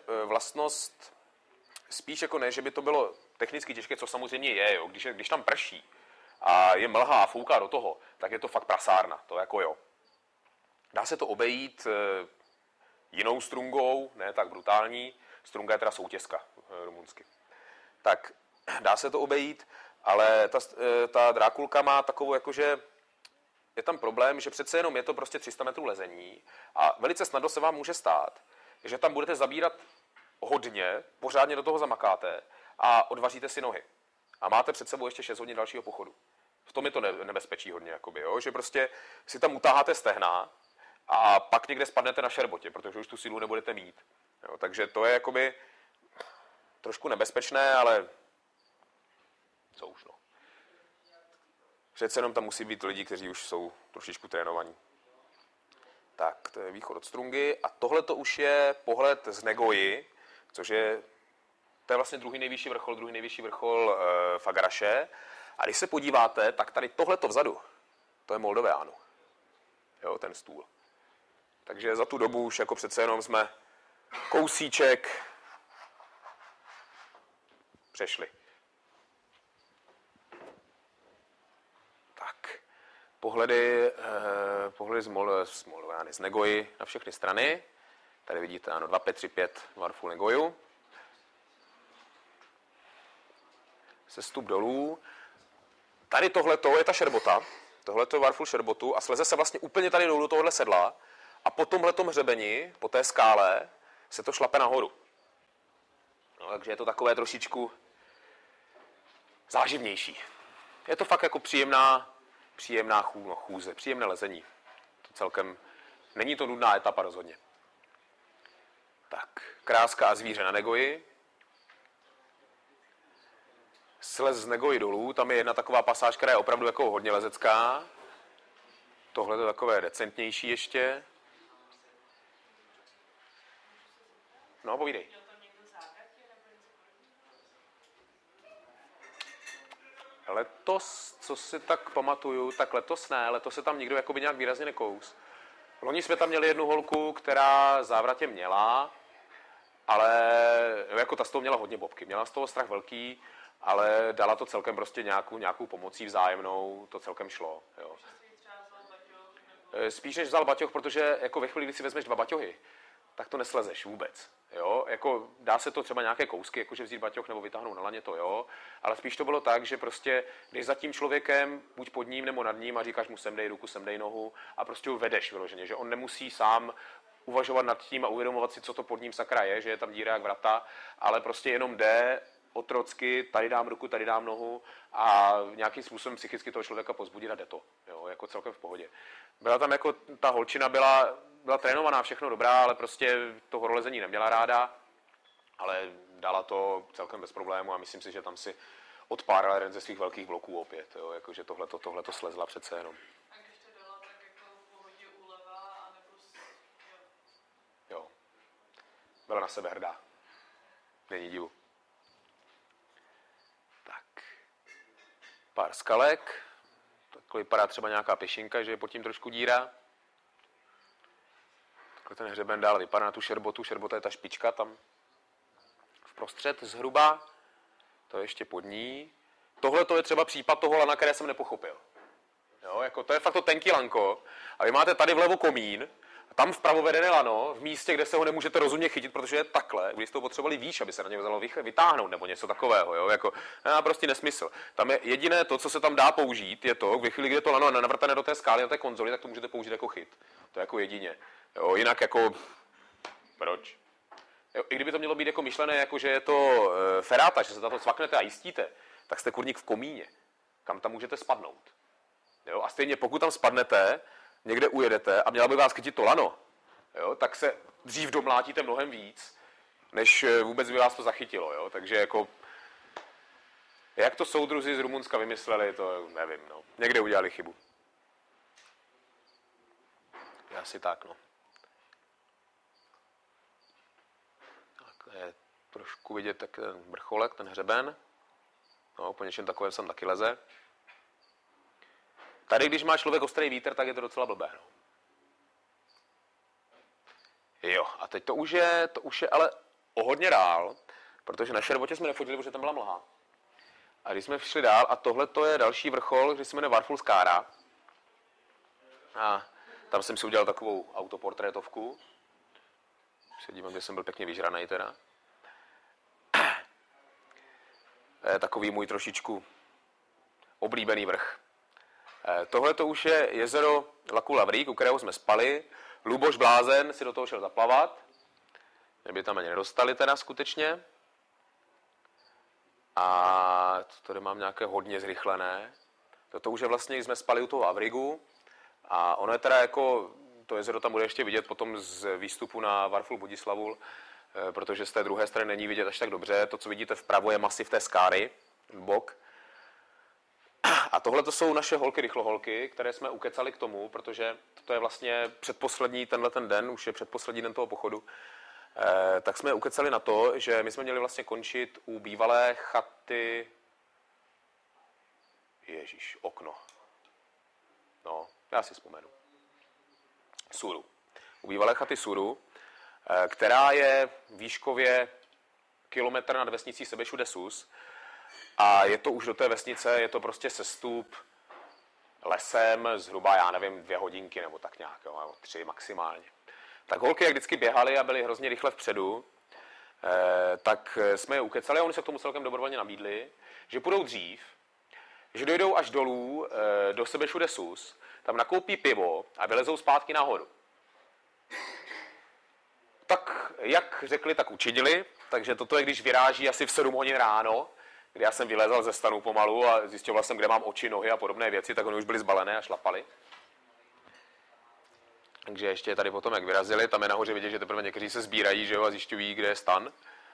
S1: vlastnost, spíš jako ne, že by to bylo technicky těžké, co samozřejmě je, jo. Když, je, když tam prší a je mlha a fouká do toho, tak je to fakt prasárna, to jako jo. Dá se to obejít e, jinou strungou, ne tak brutální, strunga je teda soutězka e, rumunsky. Tak dá se to obejít, ale ta, e, ta drákulka má takovou jakože, je tam problém, že přece jenom je to prostě tři sta metrů lezení a velice snadno se vám může stát, že tam budete zabírat hodně, pořádně do toho zamakáte a odvaříte si nohy. A máte před sebou ještě šest hodin dalšího pochodu. V tom je to nebezpečí hodně, jakoby, jo? Že prostě si tam utáháte stehna a pak někde spadnete na šerbotě, protože už tu sílu nebudete mít. Jo? Takže to je jakoby trošku nebezpečné, ale co už, no. Přece jenom tam musí být lidi, kteří už jsou trošičku trénovaní. Tak, to je východ od Strungy a tohle to už je pohled z Negoji, což je, to je vlastně druhý nejvyšší vrchol, druhý nejvyšší vrchol e, Fagaraše. A když se podíváte, tak tady tohleto vzadu, to je Moldovánu. Jo, ten stůl. Takže za tu dobu už jako přece jenom jsme kousíček přešli. Tak, pohledy, eh, pohledy z, Mol, z Moldovány, z Negoji na všechny strany. Tady vidíte, ano, dva pět tři pět Varful Negoju. Sestup dolů. Tady tohleto je ta šerbota. Tohleto je Varful šerbotu a sleze se vlastně úplně tady dolů tohohle sedla a po tomhletom hřebeni, po té skále, se to šlape nahoru. No, takže je to takové trošičku záživnější. Je to fakt jako příjemná, příjemná chů, no, chůze, příjemné lezení. To celkem, není to nudná etapa rozhodně. Tak, Kráska a zvíře na Negoji. Slez z Negoji dolů, tam je jedna taková pasáž, která je opravdu jako hodně lezecká. Tohle je takové decentnější ještě. No, povídej. Letos, co si tak pamatuju, tak letos ne, letos se tam nikdo jakoby nějak výrazně nekous. Loni jsme tam měli jednu holku, která závratě měla, ale jako ta z toho měla hodně bobky. Měla z toho strach velký, ale dala to celkem prostě nějakou, nějakou pomocí vzájemnou, to celkem šlo. Jo. Spíš než vzal baťoch, protože jako ve chvíli, kdy si vezmeš dva baťohy, tak to neslezeš vůbec. Jo? Jako dá se to třeba nějaké kousky, jakože vzít baťoch nebo vytáhnout na laně, to jo, ale spíš to bylo tak, že prostě jdeš za tím člověkem, buď pod ním nebo nad ním a říkáš mu sem dej ruku, sem dej nohu a prostě ho vedeš vyloženě, že on nemusí sám uvažovat nad tím a uvědomovat si, co to pod ním sakra je, že je tam díra jak vrata, ale prostě jenom jde otrocky, tady dám ruku, tady dám nohu a nějakým způsobem psychicky toho člověka pozbudit a jde to, jo, jako celkem v pohodě. Byla tam jako, ta holčina byla, byla trénovaná, všechno dobrá, ale prostě to horolezení neměla ráda, ale dala to celkem bez problému a myslím si, že tam si odpárala jeden ze svých velkých bloků opět, jo, jakože tohleto, tohleto slezla přece jenom.
S3: A když to dala, tak jako v pohodě úleva, anebo s... jo.
S1: Jo. Byla na sebe hrdá. Není divu. Tak. Pár skalek. Takhle vypadá třeba nějaká pěšinka, že je pod tím trošku díra. Takhle ten hřeben dál vypadá na tu šerbotu. Šerbota je ta špička tam vprostřed zhruba. To je ještě pod ní. Tohle to je třeba případ toho lana, které jsem nepochopil. Jo, jako to je fakt to tenký lanko. A vy máte tady vlevo komín, a tam vpravo vedené lano, v místě, kde se ho nemůžete rozumně chytit, protože je takhle. Když jste ho potřebovali výš, aby se na něj vzalo vytáhnout nebo něco takového. Jo? Jako, no, prostě nesmysl. Tam je jediné to, co se tam dá použít, je to, ve chvíli, kdy je to lano navrtané do té skály, na té konzoli, tak to můžete použít jako chyt. To je jako jedině. Jo? Jinak jako... Proč? Jo, i kdyby to mělo být jako myšlené, jako že je to e, feráta, že se na to cvaknete a jistíte, tak jste kurník v komíně, kam tam můžete spadnout. Jo? A stejně pokud tam spadnete, někde ujedete a měla by vás chytit to lano, jo? Tak se dřív domlátíte mnohem víc, než vůbec by vás to zachytilo. Jo? Takže jako, jak to soudruzi z Rumunska vymysleli, to nevím. No. Někde udělali chybu. Asi tak, no. Tak je trošku vidět tak ten vrcholek, ten hřeben. No, po něčem takovém sem taky leze. Tady, když má člověk ostrý vítr, tak je to docela blbé. No. Jo, a teď to už je, to už je ale o hodně dál, protože na šerbotě jsme nefotili, protože tam byla mlha. A když jsme šli dál, a tohle to je další vrchol, který se jmenuje Varful Skára. A tam jsem si udělal takovou autoportrétovku. Se dívám, že jsem byl pěkně vyžranej teda. To je takový můj trošičku oblíbený vrch. Tohle to už je jezero Laku Lavrík, u kterého jsme spali. Luboš Blázen si do toho šel zaplavat. Mě by tam ani nedostali teda skutečně. A tady mám nějaké hodně zrychlené. Toto už je vlastně, když jsme spali u toho Lavrigu. A ono je teda jako, to jezero tam bude ještě vidět potom z výstupu na Varful Budislavul, protože z té druhé strany není vidět až tak dobře. To, co vidíte vpravo, je masiv té skáry, bok. A tohle to jsou naše holky, rychloholky, které jsme ukecali k tomu, protože to je vlastně předposlední tenhle ten den, už je předposlední den toho pochodu, eh, tak jsme ukecali na to, že my jsme měli vlastně končit u bývalé chaty, ježíš, okno, no, já si vzpomenu, Suru. U bývalé chaty Suru, eh, která je výškově kilometr nad vesnicí Sebešude Sus. A je to už do té vesnice, je to prostě sestup lesem zhruba, já nevím, dvě hodinky nebo tak nějak, jo, nebo tři maximálně. Tak holky, jak vždycky běhaly a byly hrozně rychle vpředu, eh, tak jsme je ukecali a oni se k tomu celkem dobrovolně nabídli, že půjdou dřív, že dojdou až dolů eh, do Sebešude Sus, tam nakoupí pivo a vylezou zpátky nahoru. Tak jak řekli, tak učinili, takže toto je, když vyráží asi v sedm hodin ráno, kdy já jsem vylezal ze stanu pomalu a zjistil jsem, kde mám oči, nohy a podobné věci, tak oni už byli zbalené a šlapali. Takže ještě tady potom, jak vyrazili, tam je nahoře vidět, že teprve někteří se sbírají, že jo, a zjišťují, kde je stan.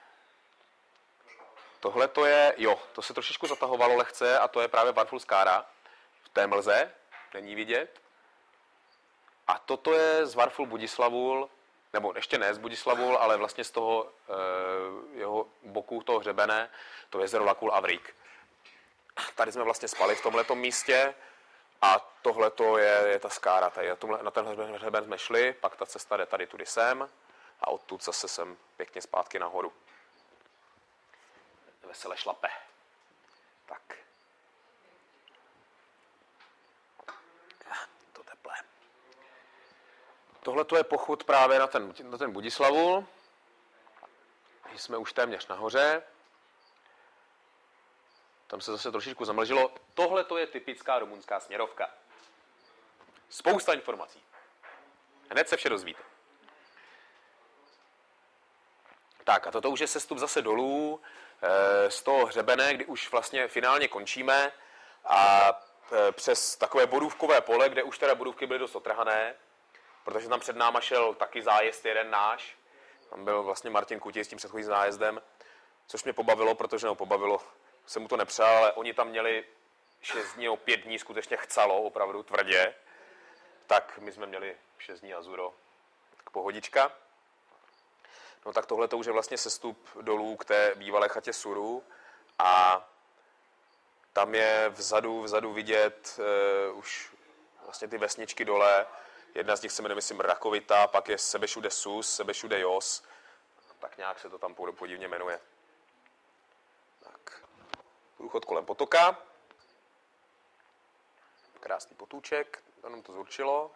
S1: Tohle to je, jo, to se trošičku zatahovalo lehce a to je právě Varful Skára. V té mlze, není vidět. A toto je z Varful Budislavul, nebo ještě ne z Budislavul, ale vlastně z toho e, jeho boku, toho hřebene, to jezero Laku Lavrík. Tady jsme vlastně spali v tomhletom místě a tohleto je, je ta skára. Tady. Na tenhle hřeben jsme šli, pak ta cesta jde tady tudy sem a odtud zase sem pěkně zpátky nahoru. Vesele šlape. Tak. To teplé. Tohle je pochod právě na ten, na ten Budislavul. Jsme už téměř nahoře. Tam se zase trošičku zamlžilo. Tohle je typická rumunská směrovka. Spousta informací. Hned se vše dozvíte. Tak a toto už je sestup zase dolů e, z toho hřebene, kdy už vlastně finálně končíme a e, přes takové bodůvkové pole, kde už teda bodůvky byly dost otrhané, protože tam před náma šel taky zájezd jeden náš. Tam byl vlastně Martin Kutěj s tím předchozím zájezdem, což mě pobavilo, protože no, pobavilo, jsem mu to nepřál, ale oni tam měli šest dní, pět dní, skutečně chcalo, opravdu tvrdě. Tak my jsme měli šest dní azuro, tak pohodička. No tak tohle to už je vlastně sestup dolů k té bývalé chatě Suru a tam je vzadu, vzadu vidět uh, už vlastně ty vesničky dole. Jedna z nich se jmenuje, myslím, Rakovita, pak je Sebešude Sus, Sebešude Jos. Tak nějak se to tam podivně jmenuje. Tak. Průchod kolem potoka. Krásný potůček, tam to zurčilo.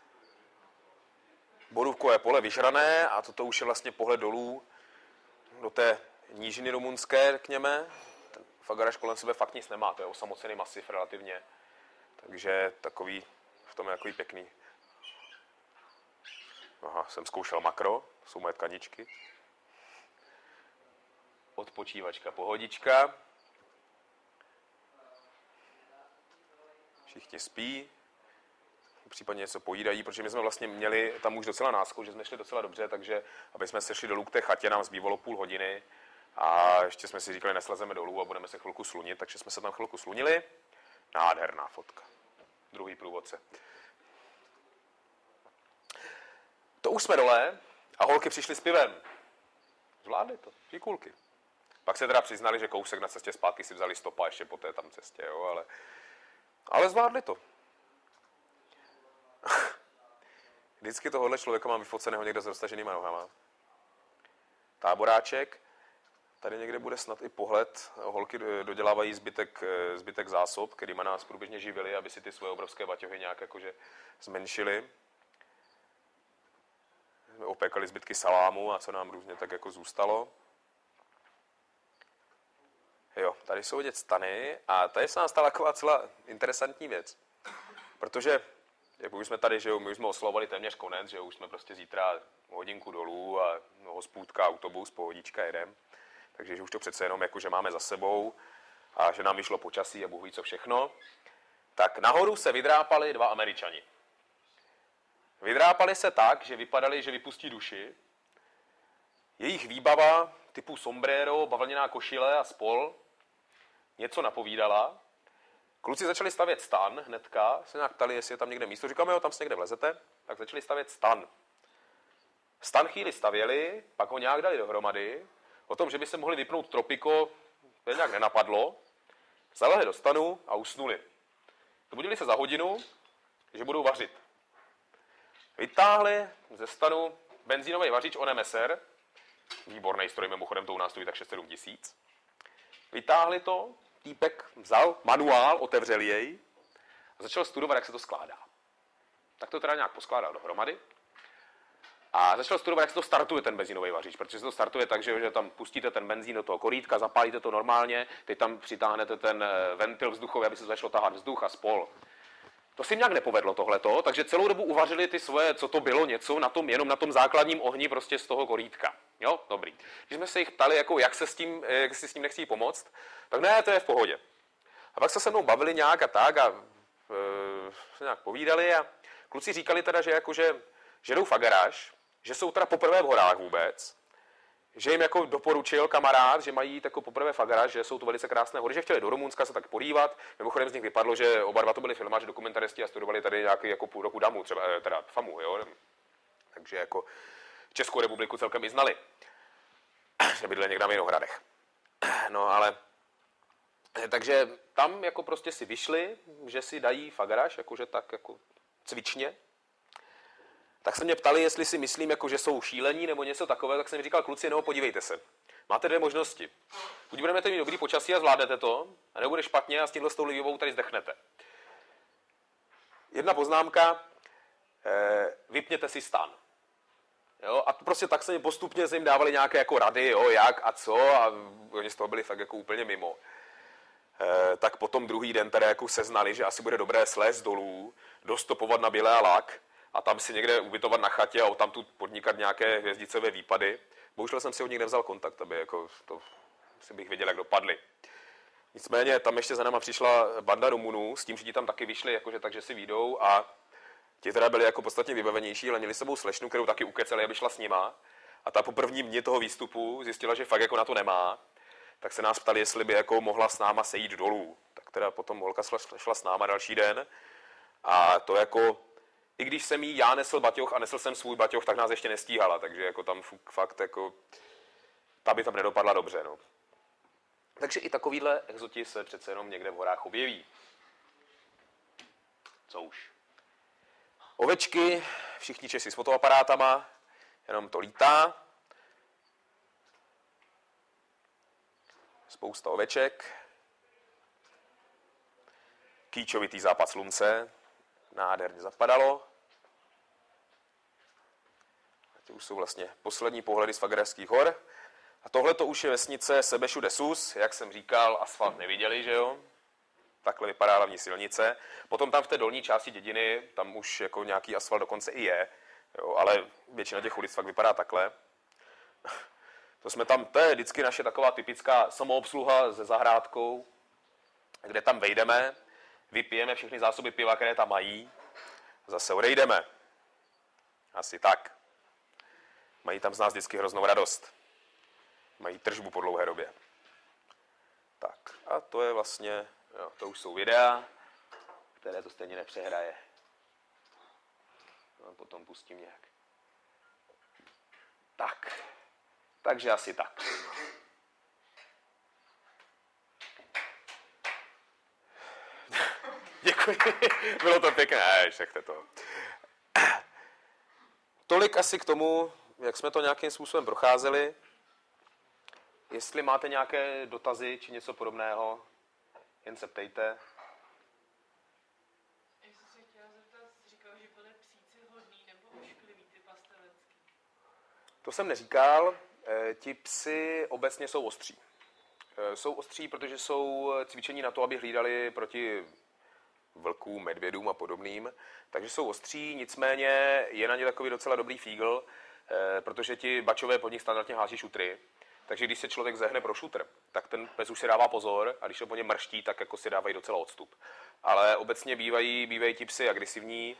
S1: Bodůvkové pole vyžrané a toto už je vlastně pohled dolů do té nížiny rumunské, řekněme. Ten Fagaraš kolem sebe fakt nic nemá, to je osamocený masiv relativně. Takže takový, v tom je takový pěkný. Aha, jsem zkoušel makro, to jsou moje tkaničky. Odpočívačka, pohodička. Všichni spí, případně něco pojídají, protože my jsme vlastně měli tam už docela náskok, že jsme šli docela dobře, takže aby jsme se šli dolů k té chatě, nám zbývalo půl hodiny a ještě jsme si říkali, neslezeme dolů a budeme se chvilku slunit, takže jsme se tam chvilku slunili. Nádherná fotka. Druhý průvodce. To už jsme dole a holky přišly s pivem. Zvládli to, fíkulky. Pak se teda přiznali, že kousek na cestě zpátky si vzali stopa ještě po té tam cestě, jo, ale, ale zvládli to. Vždycky tohohle člověka mám vyfoceného někde s roztaženýma nohama. Táboráček. Tady někde bude snad i pohled. Holky dodělávají zbytek, zbytek zásob, kterýma nás průběžně živili, aby si ty svoje obrovské baťohy nějak jakože zmenšili. Jsme opékali zbytky salámu a co nám různě tak jako zůstalo. Jo, tady jsou vidět stany a tady se nám stala taková celá interesantní věc. Protože, jak už jsme tady, že jo, my už jsme oslovovali téměř konec, že jo, už jsme prostě zítra hodinku dolů a no, hospůdka, autobus, pohodička, jedem. Takže že už to přece jenom jako, že máme za sebou a že nám vyšlo počasí a Bůh ví co všechno. Tak nahoru se vydrápali dva Američani. Vydrápali se tak, že vypadali, že vypustí duši. Jejich výbava typu sombrero, bavlněná košile a spol něco napovídala. Kluci začali stavět stan hnedka, se nějak ptali, jestli je tam někde místo. Říkáme, jo, tam se někde vlezete. Tak začali stavět stan. Stan chvíli stavěli, pak ho nějak dali dohromady. O tom, že by se mohli vypnout tropiko, to nějak nenapadlo. Zalehli do stanu a usnuli. Dobudili se za hodinu, že budou vařit. Vytáhli ze stanu benzínový vařič Onemeser, výborný stroj, mimochodem to u nás stojí tak šest sedm tisíc. Vytáhli to, týpek vzal manuál, otevřel jej a začal studovat, jak se to skládá. Tak to teda nějak poskládal dohromady. A začal studovat, jak se to startuje ten benzínový vařič, protože se to startuje tak, že, že tam pustíte ten benzín do toho korítka, zapálíte to normálně, teď tam přitáhnete ten ventil vzduchový, aby se začalo tahat vzduch a spol. To si nějak nepovedlo tohleto, takže celou dobu uvařili ty svoje, co to bylo něco, na tom, jenom na tom základním ohni prostě z toho korítka. Jo, dobrý. Když jsme se jich ptali, jako, jak se s tím, jak si s tím nechcí pomoct, tak ne, to je v pohodě. A pak se se mnou bavili nějak a tak a e, se nějak povídali a kluci říkali teda, že, jako, že, že jdou fagaráž, že jsou teda poprvé v horách vůbec, že jim jako doporučil kamarád, že mají jako poprvé fagaráž, že jsou to velice krásné hory, že chtěli do Rumunska se tak podívat. Mimochodem z nich vypadlo, že oba dva to byli filmáři, dokumentaristi a studovali tady nějaký jako půl roku damu, třeba teda famu, jo. Takže jako Českou republiku celkem i znali. Že bydleli někde na Vinohradech. No ale takže tam jako prostě si vyšli, že si dají fagaráž, jakože tak jako cvičně. Tak se mě ptali, jestli si myslím, jako, že jsou šílení nebo něco takového, tak jsem mi říkal, kluci, no podívejte se. Máte dvě možnosti. Buď budeme mít dobrý počasí a zvládnete to, a nebude špatně a s tímhle s tou livovou tady zdechnete. Jedna poznámka, eh, vypněte si stan. Jo, a prostě tak se mi postupně se jim dávali nějaké jako rady, jo, jak a co, a oni z toho byli fakt jako úplně mimo. Eh, tak potom druhý den tady jako seznali, že asi bude dobré slézt dolů, dostopovat na Bílé a Lak, a tam si někde ubytovat na chatě a tam tu podnikat nějaké hvězdicové výpady. Bohužel jsem si od nich nevzal kontakt, aby jako to si bych věděl, jak dopadly. Nicméně tam ještě za náma přišla banda Rumunů s tím, že ti tam taky vyšli, jakože takže si vyjdou a ti teda byli jako podstatně vybavenější, ale měli s sebou slečnu, kterou taky ukeceli, aby šla s nima. A ta po prvním dni toho výstupu zjistila, že fakt jako na to nemá. Tak se nás ptali, jestli by jako mohla s náma sejít dolů. Tak teda potom holka šla, šla s náma další den. A to jako i když jsem jí já nesl baťoch a nesl jsem svůj baťoch, tak nás ještě nestíhala, takže jako tam fakt jako ta by tam nedopadla dobře, no. Takže i takovýhle exoti se přece jenom někde v horách objeví. Co už. Ovečky, všichni Češi s fotoaparátama, jenom to lítá. Spousta oveček. Kýčovitý západ slunce. Nádherně zapadalo. A to už jsou vlastně poslední pohledy z Fagerských hor. A tohle to už je vesnice Sebešu de Sus, jak jsem říkal, asfalt neviděli, že jo? Takhle vypadá hlavní silnice. Potom tam v té dolní části dědiny, tam už jako nějaký asfalt dokonce i je, jo? Ale většina těch ulic fakt vypadá takhle. To jsme tam, to je vždycky naše taková typická samoobsluha se zahrádkou, kde tam vejdeme, vypijeme všechny zásoby piva, které tam mají, zase odejdeme. Asi tak. Mají tam z nás vždycky hroznou radost. Mají tržbu po dlouhé době. Tak a to je vlastně, jo, to už jsou videa, které to stejně nepřehraje. No, potom pustím nějak. Tak. Takže asi tak. Děkuji. Bylo to pěkné. Nechte to. Tolik asi k tomu, jak jsme to nějakým způsobem procházeli. Jestli máte nějaké dotazy či něco podobného, jen se ptejte.
S3: Já jsem se chtěla zeptat, říkal, že byly psíci hodný nebo ošklivý ty pastelecký.
S1: To jsem neříkal. Ti psi obecně jsou ostří. Jsou ostří, protože jsou cvičení na to, aby hlídali proti vlkům, medvědům a podobným. Takže jsou ostří, nicméně je na ně takový docela dobrý fígl, protože ti bačové pod nich standardně hází šutry. Takže když se člověk zehne pro šutr, tak ten pes už si dává pozor a když se po něm mrští, tak jako si dávají docela odstup. Ale obecně bývají, bývají ti psy agresivní,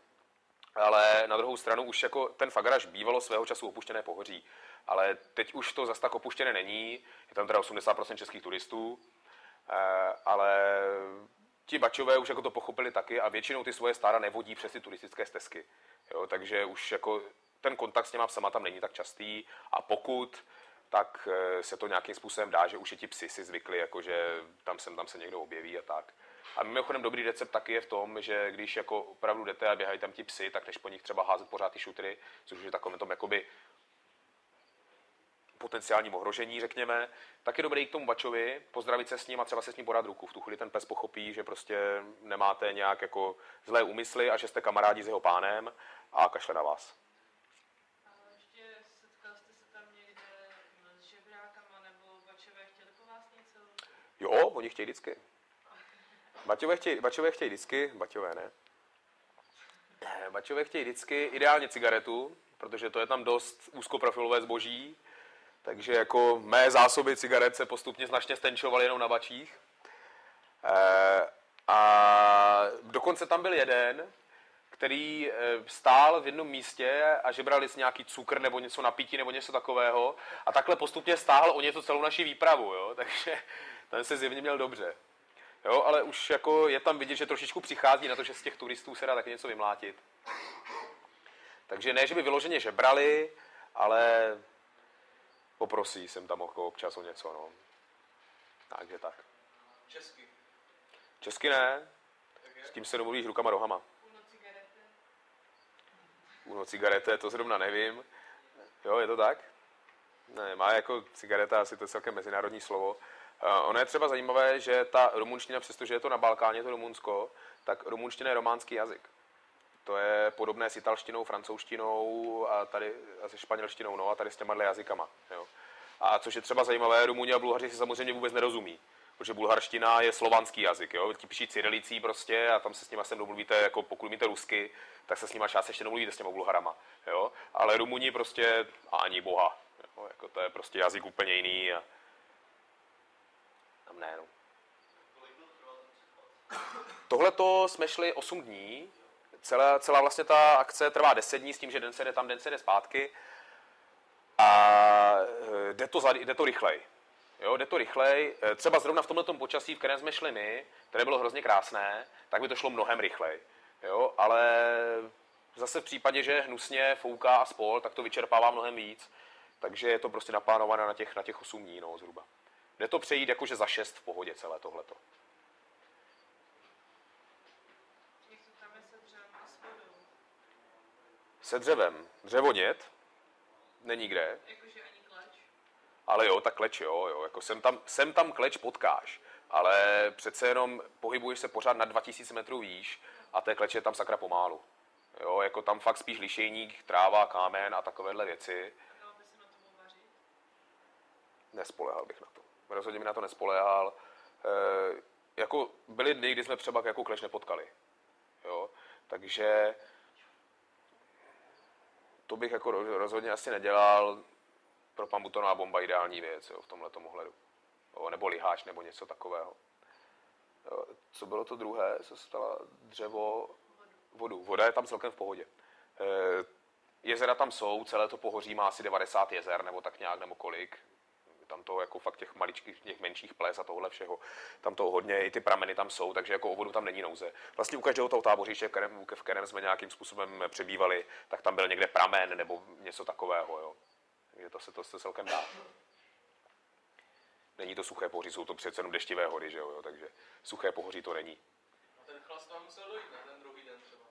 S1: ale na druhou stranu už jako ten Fagaraš bývalo svého času opuštěné pohoří. Ale teď už to zas tak opuštěné není, je tam teda osmdesát procent českých turistů, ale ti bačové už jako to pochopili taky a většinou ty svoje stáda nevodí přes ty turistické stezky. Jo, takže už jako ten kontakt s těma psama tam není tak častý a pokud, tak se to nějakým způsobem dá, že už je ti psi si zvykli, jakože tam sem tam se někdo objeví a tak. A mimochodem dobrý recept taky je v tom, že když jako opravdu jdete a běhají tam ti psi, tak než po nich třeba házet pořád ty šutry, což je takovým tom jakoby potenciálním ohrožení, řekněme, tak je dobré jít k tomu bačovi, pozdravit se s ním a třeba se s ním podat ruku. V tu chvíli ten pes pochopí, že prostě nemáte nějak jako zlé úmysly a že jste kamarádi s jeho pánem a kašle na vás.
S3: A ještě setkal jste se tam někde s žebrákama nebo bačové chtěli po vás něco?
S1: Jo, oni chtějí vždycky. Baťové chtějí, baťové chtějí vždycky, baťové ne. Baťové chtějí vždycky ideálně cigaretu, protože to je tam dost úzkoprofilové zboží. Takže jako mé zásoby cigaret se postupně značně stenčovaly jenom na bačích. E, a dokonce tam byl jeden, který stál v jednom místě a žebrali si nějaký cukr nebo něco na pití nebo něco takového. A takhle postupně stáhl o něco celou naši výpravu, jo? Takže ten se zjevně měl dobře. Jo, ale už jako je tam vidět, že trošičku přichází na to, že z těch turistů se dá taky něco vymlátit. Takže ne, že by vyloženě žebrali, ale poprosí jsem tam občas o něco, no. Takže tak.
S2: Česky.
S1: Česky ne, s tím se domluvíš rukama rohama.
S3: Uno cigarety.
S1: Uno cigarete, to zrovna nevím. Jo, je to tak? Ne, má jako cigareta, asi to je celkem mezinárodní slovo. Uh, ono je třeba zajímavé, že ta rumunština, přestože je to na Balkáně, to Rumunsko, tak rumunština je románský jazyk. To je podobné s italštinou, francouzštinou a tady a se španělštinou, no a tady s těma jazykama. Jo. A což je třeba zajímavé, Rumuni a Bulhaři si samozřejmě vůbec nerozumí, protože bulharština je slovanský jazyk, jo. Ti píší cyrilicí prostě a tam se s nima sem domluvíte, jako pokud umíte rusky, tak se s nima částečně domluvíte s těma Bulharama, jo. Ale Rumuni prostě ani boha, jo. Jako to je prostě jazyk úplně jiný a tam ne, no. Tohleto jsme šli osm dní. Celá, celá vlastně ta akce trvá deset dní s tím, že den se jde tam, den se jde zpátky. A jde to, za, jde to rychlej. Jo, jde to rychlej. Třeba zrovna v tomhletom počasí, v kterém jsme šli my, které bylo hrozně krásné, tak by to šlo mnohem rychlej. Jo, ale zase v případě, že hnusně fouká a spol, tak to vyčerpává mnohem víc. Takže je to prostě naplánované na těch, na těch osm dní, no, zhruba. Jde to přejít jakože za šest v pohodě celé tohleto.
S3: Jak to tam je se dřevem a s vodou?
S1: Se dřevem. Dřevonět? Není kde.
S3: Jakože ani kleč?
S1: Ale jo, tak kleč jo, jo. Jako sem, tam, sem tam kleč potkáš. Ale přece jenom pohybuješ se pořád na dva tisíce metrů výš a té kleče je tam sakra pomálu. Jo, jako tam fakt spíš lišejník, tráva, kámen a takovéhle věci.
S3: A dalo by se na tom uvařit?
S1: Nespolehal bych na to. Rozhodně mi na to nespoléhal. E, jako byly dny, kdy jsme třeba jako kleč nepotkali. Jo, takže to bych jako rozhodně asi nedělal. Pro pambutonová bomba ideální věc, jo, v tomhletom ohledu. Jo, nebo liháč, nebo něco takového. Jo, co bylo to druhé? Co se stalo? Dřevo, vodu. Voda je tam celkem v pohodě. E, jezera tam jsou, celé to pohoří má asi devadesát jezer, nebo tak nějak, nebo kolik. Tam to jako fakt těch maličkých, těch menších ples a tohle všeho. Tam to hodně, i ty prameny tam jsou, takže jako o vodu tam není nouze. Vlastně u každého toho tábořiště, v kterém, v kterém jsme nějakým způsobem přebývali, tak tam byl někde pramen nebo něco takového, jo. Takže to se to se celkem dá. Není to suché pohoří, jsou to přece jenom deštivé hory, že jo, takže suché pohoří to není.
S2: A ten chlast tam musel dojít na ten druhý den třeba.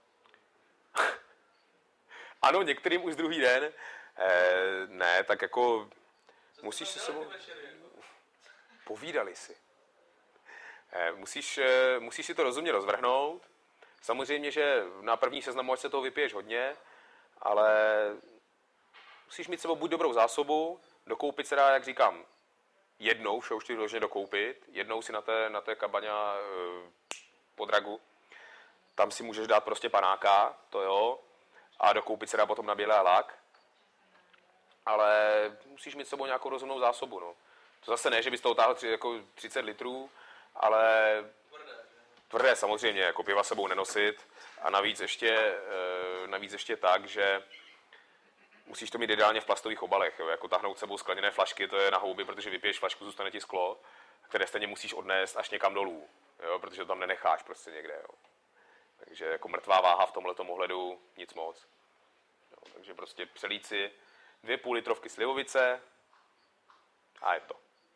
S1: Ano, některým už druhý den. Eh, ne, tak jako...
S2: Co
S1: Musíš si
S2: Dělali
S1: sebou...
S2: ty večery, jako.
S1: Povídali si. Eh, Musíš, eh, musíš si to rozumně rozvrhnout. Samozřejmě, že na první seznamu, ať se toho vypiješ hodně, ale musíš mít sebou buď dobrou zásobu, dokoupit se dá, jak říkám, jednou, vše už ti vyloženě dokoupit, jednou si na té, na té kabaňa eh, po dragu, tam si můžeš dát prostě panáka, to jo, a dokoupit se dá potom na bělé lak, ale musíš mít s sebou nějakou rozumnou zásobu, no. To zase ne, že bys to utáhl tři, jako třicet litrů, ale
S2: Tvrdé, že?
S1: tvrdé samozřejmě, jako piva sebou nenosit a navíc ještě, eh, navíc ještě tak, že musíš to mít ideálně v plastových obalech, jo? Jako tahnout sebou skleněné flašky, to je na houby, protože vypiješ flašku, zůstane ti sklo, které stejně musíš odnést až někam dolů, jo? Protože to tam nenecháš prostě někde. Jo? Takže jako mrtvá váha v tomhletom ohledu nic moc. Jo? Takže prostě přelít si dvě půl litrovky slivovice a je to.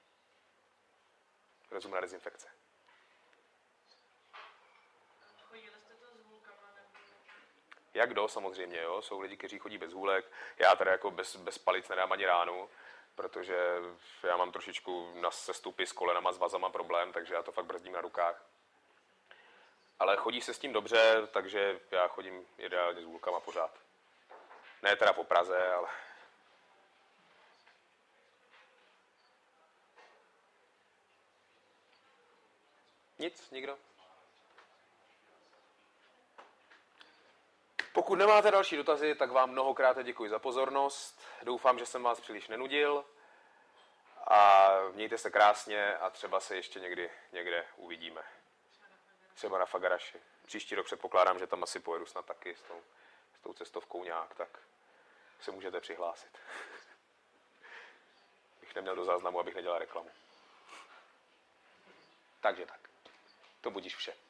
S1: Rozumná dezinfekce.
S3: Chodili jste to s hůlkama nebo...
S1: Jak kdo, samozřejmě, jo. Jsou lidi, kteří chodí bez hůlek. Já teda jako bez, bez palic nedám ani ránu, protože já mám trošičku na sestupy s kolenama, s vazama problém, takže já to fakt brzdím na rukách. Ale chodí se s tím dobře, takže já chodím ideálně s hůlkama pořád. Ne teda po Praze, ale... Nic, nikdo? Pokud nemáte další dotazy, tak vám mnohokrát děkuji za pozornost. Doufám, že jsem vás příliš nenudil. A mějte se krásně a třeba se ještě někdy někde uvidíme. Třeba na Fagaraši. Příští rok předpokládám, že tam asi pojedu snad taky s tou, s tou cestovkou nějak, tak se můžete přihlásit. Bych neměl do záznamu, abych nedělal reklamu. Takže tak. To budíš vše.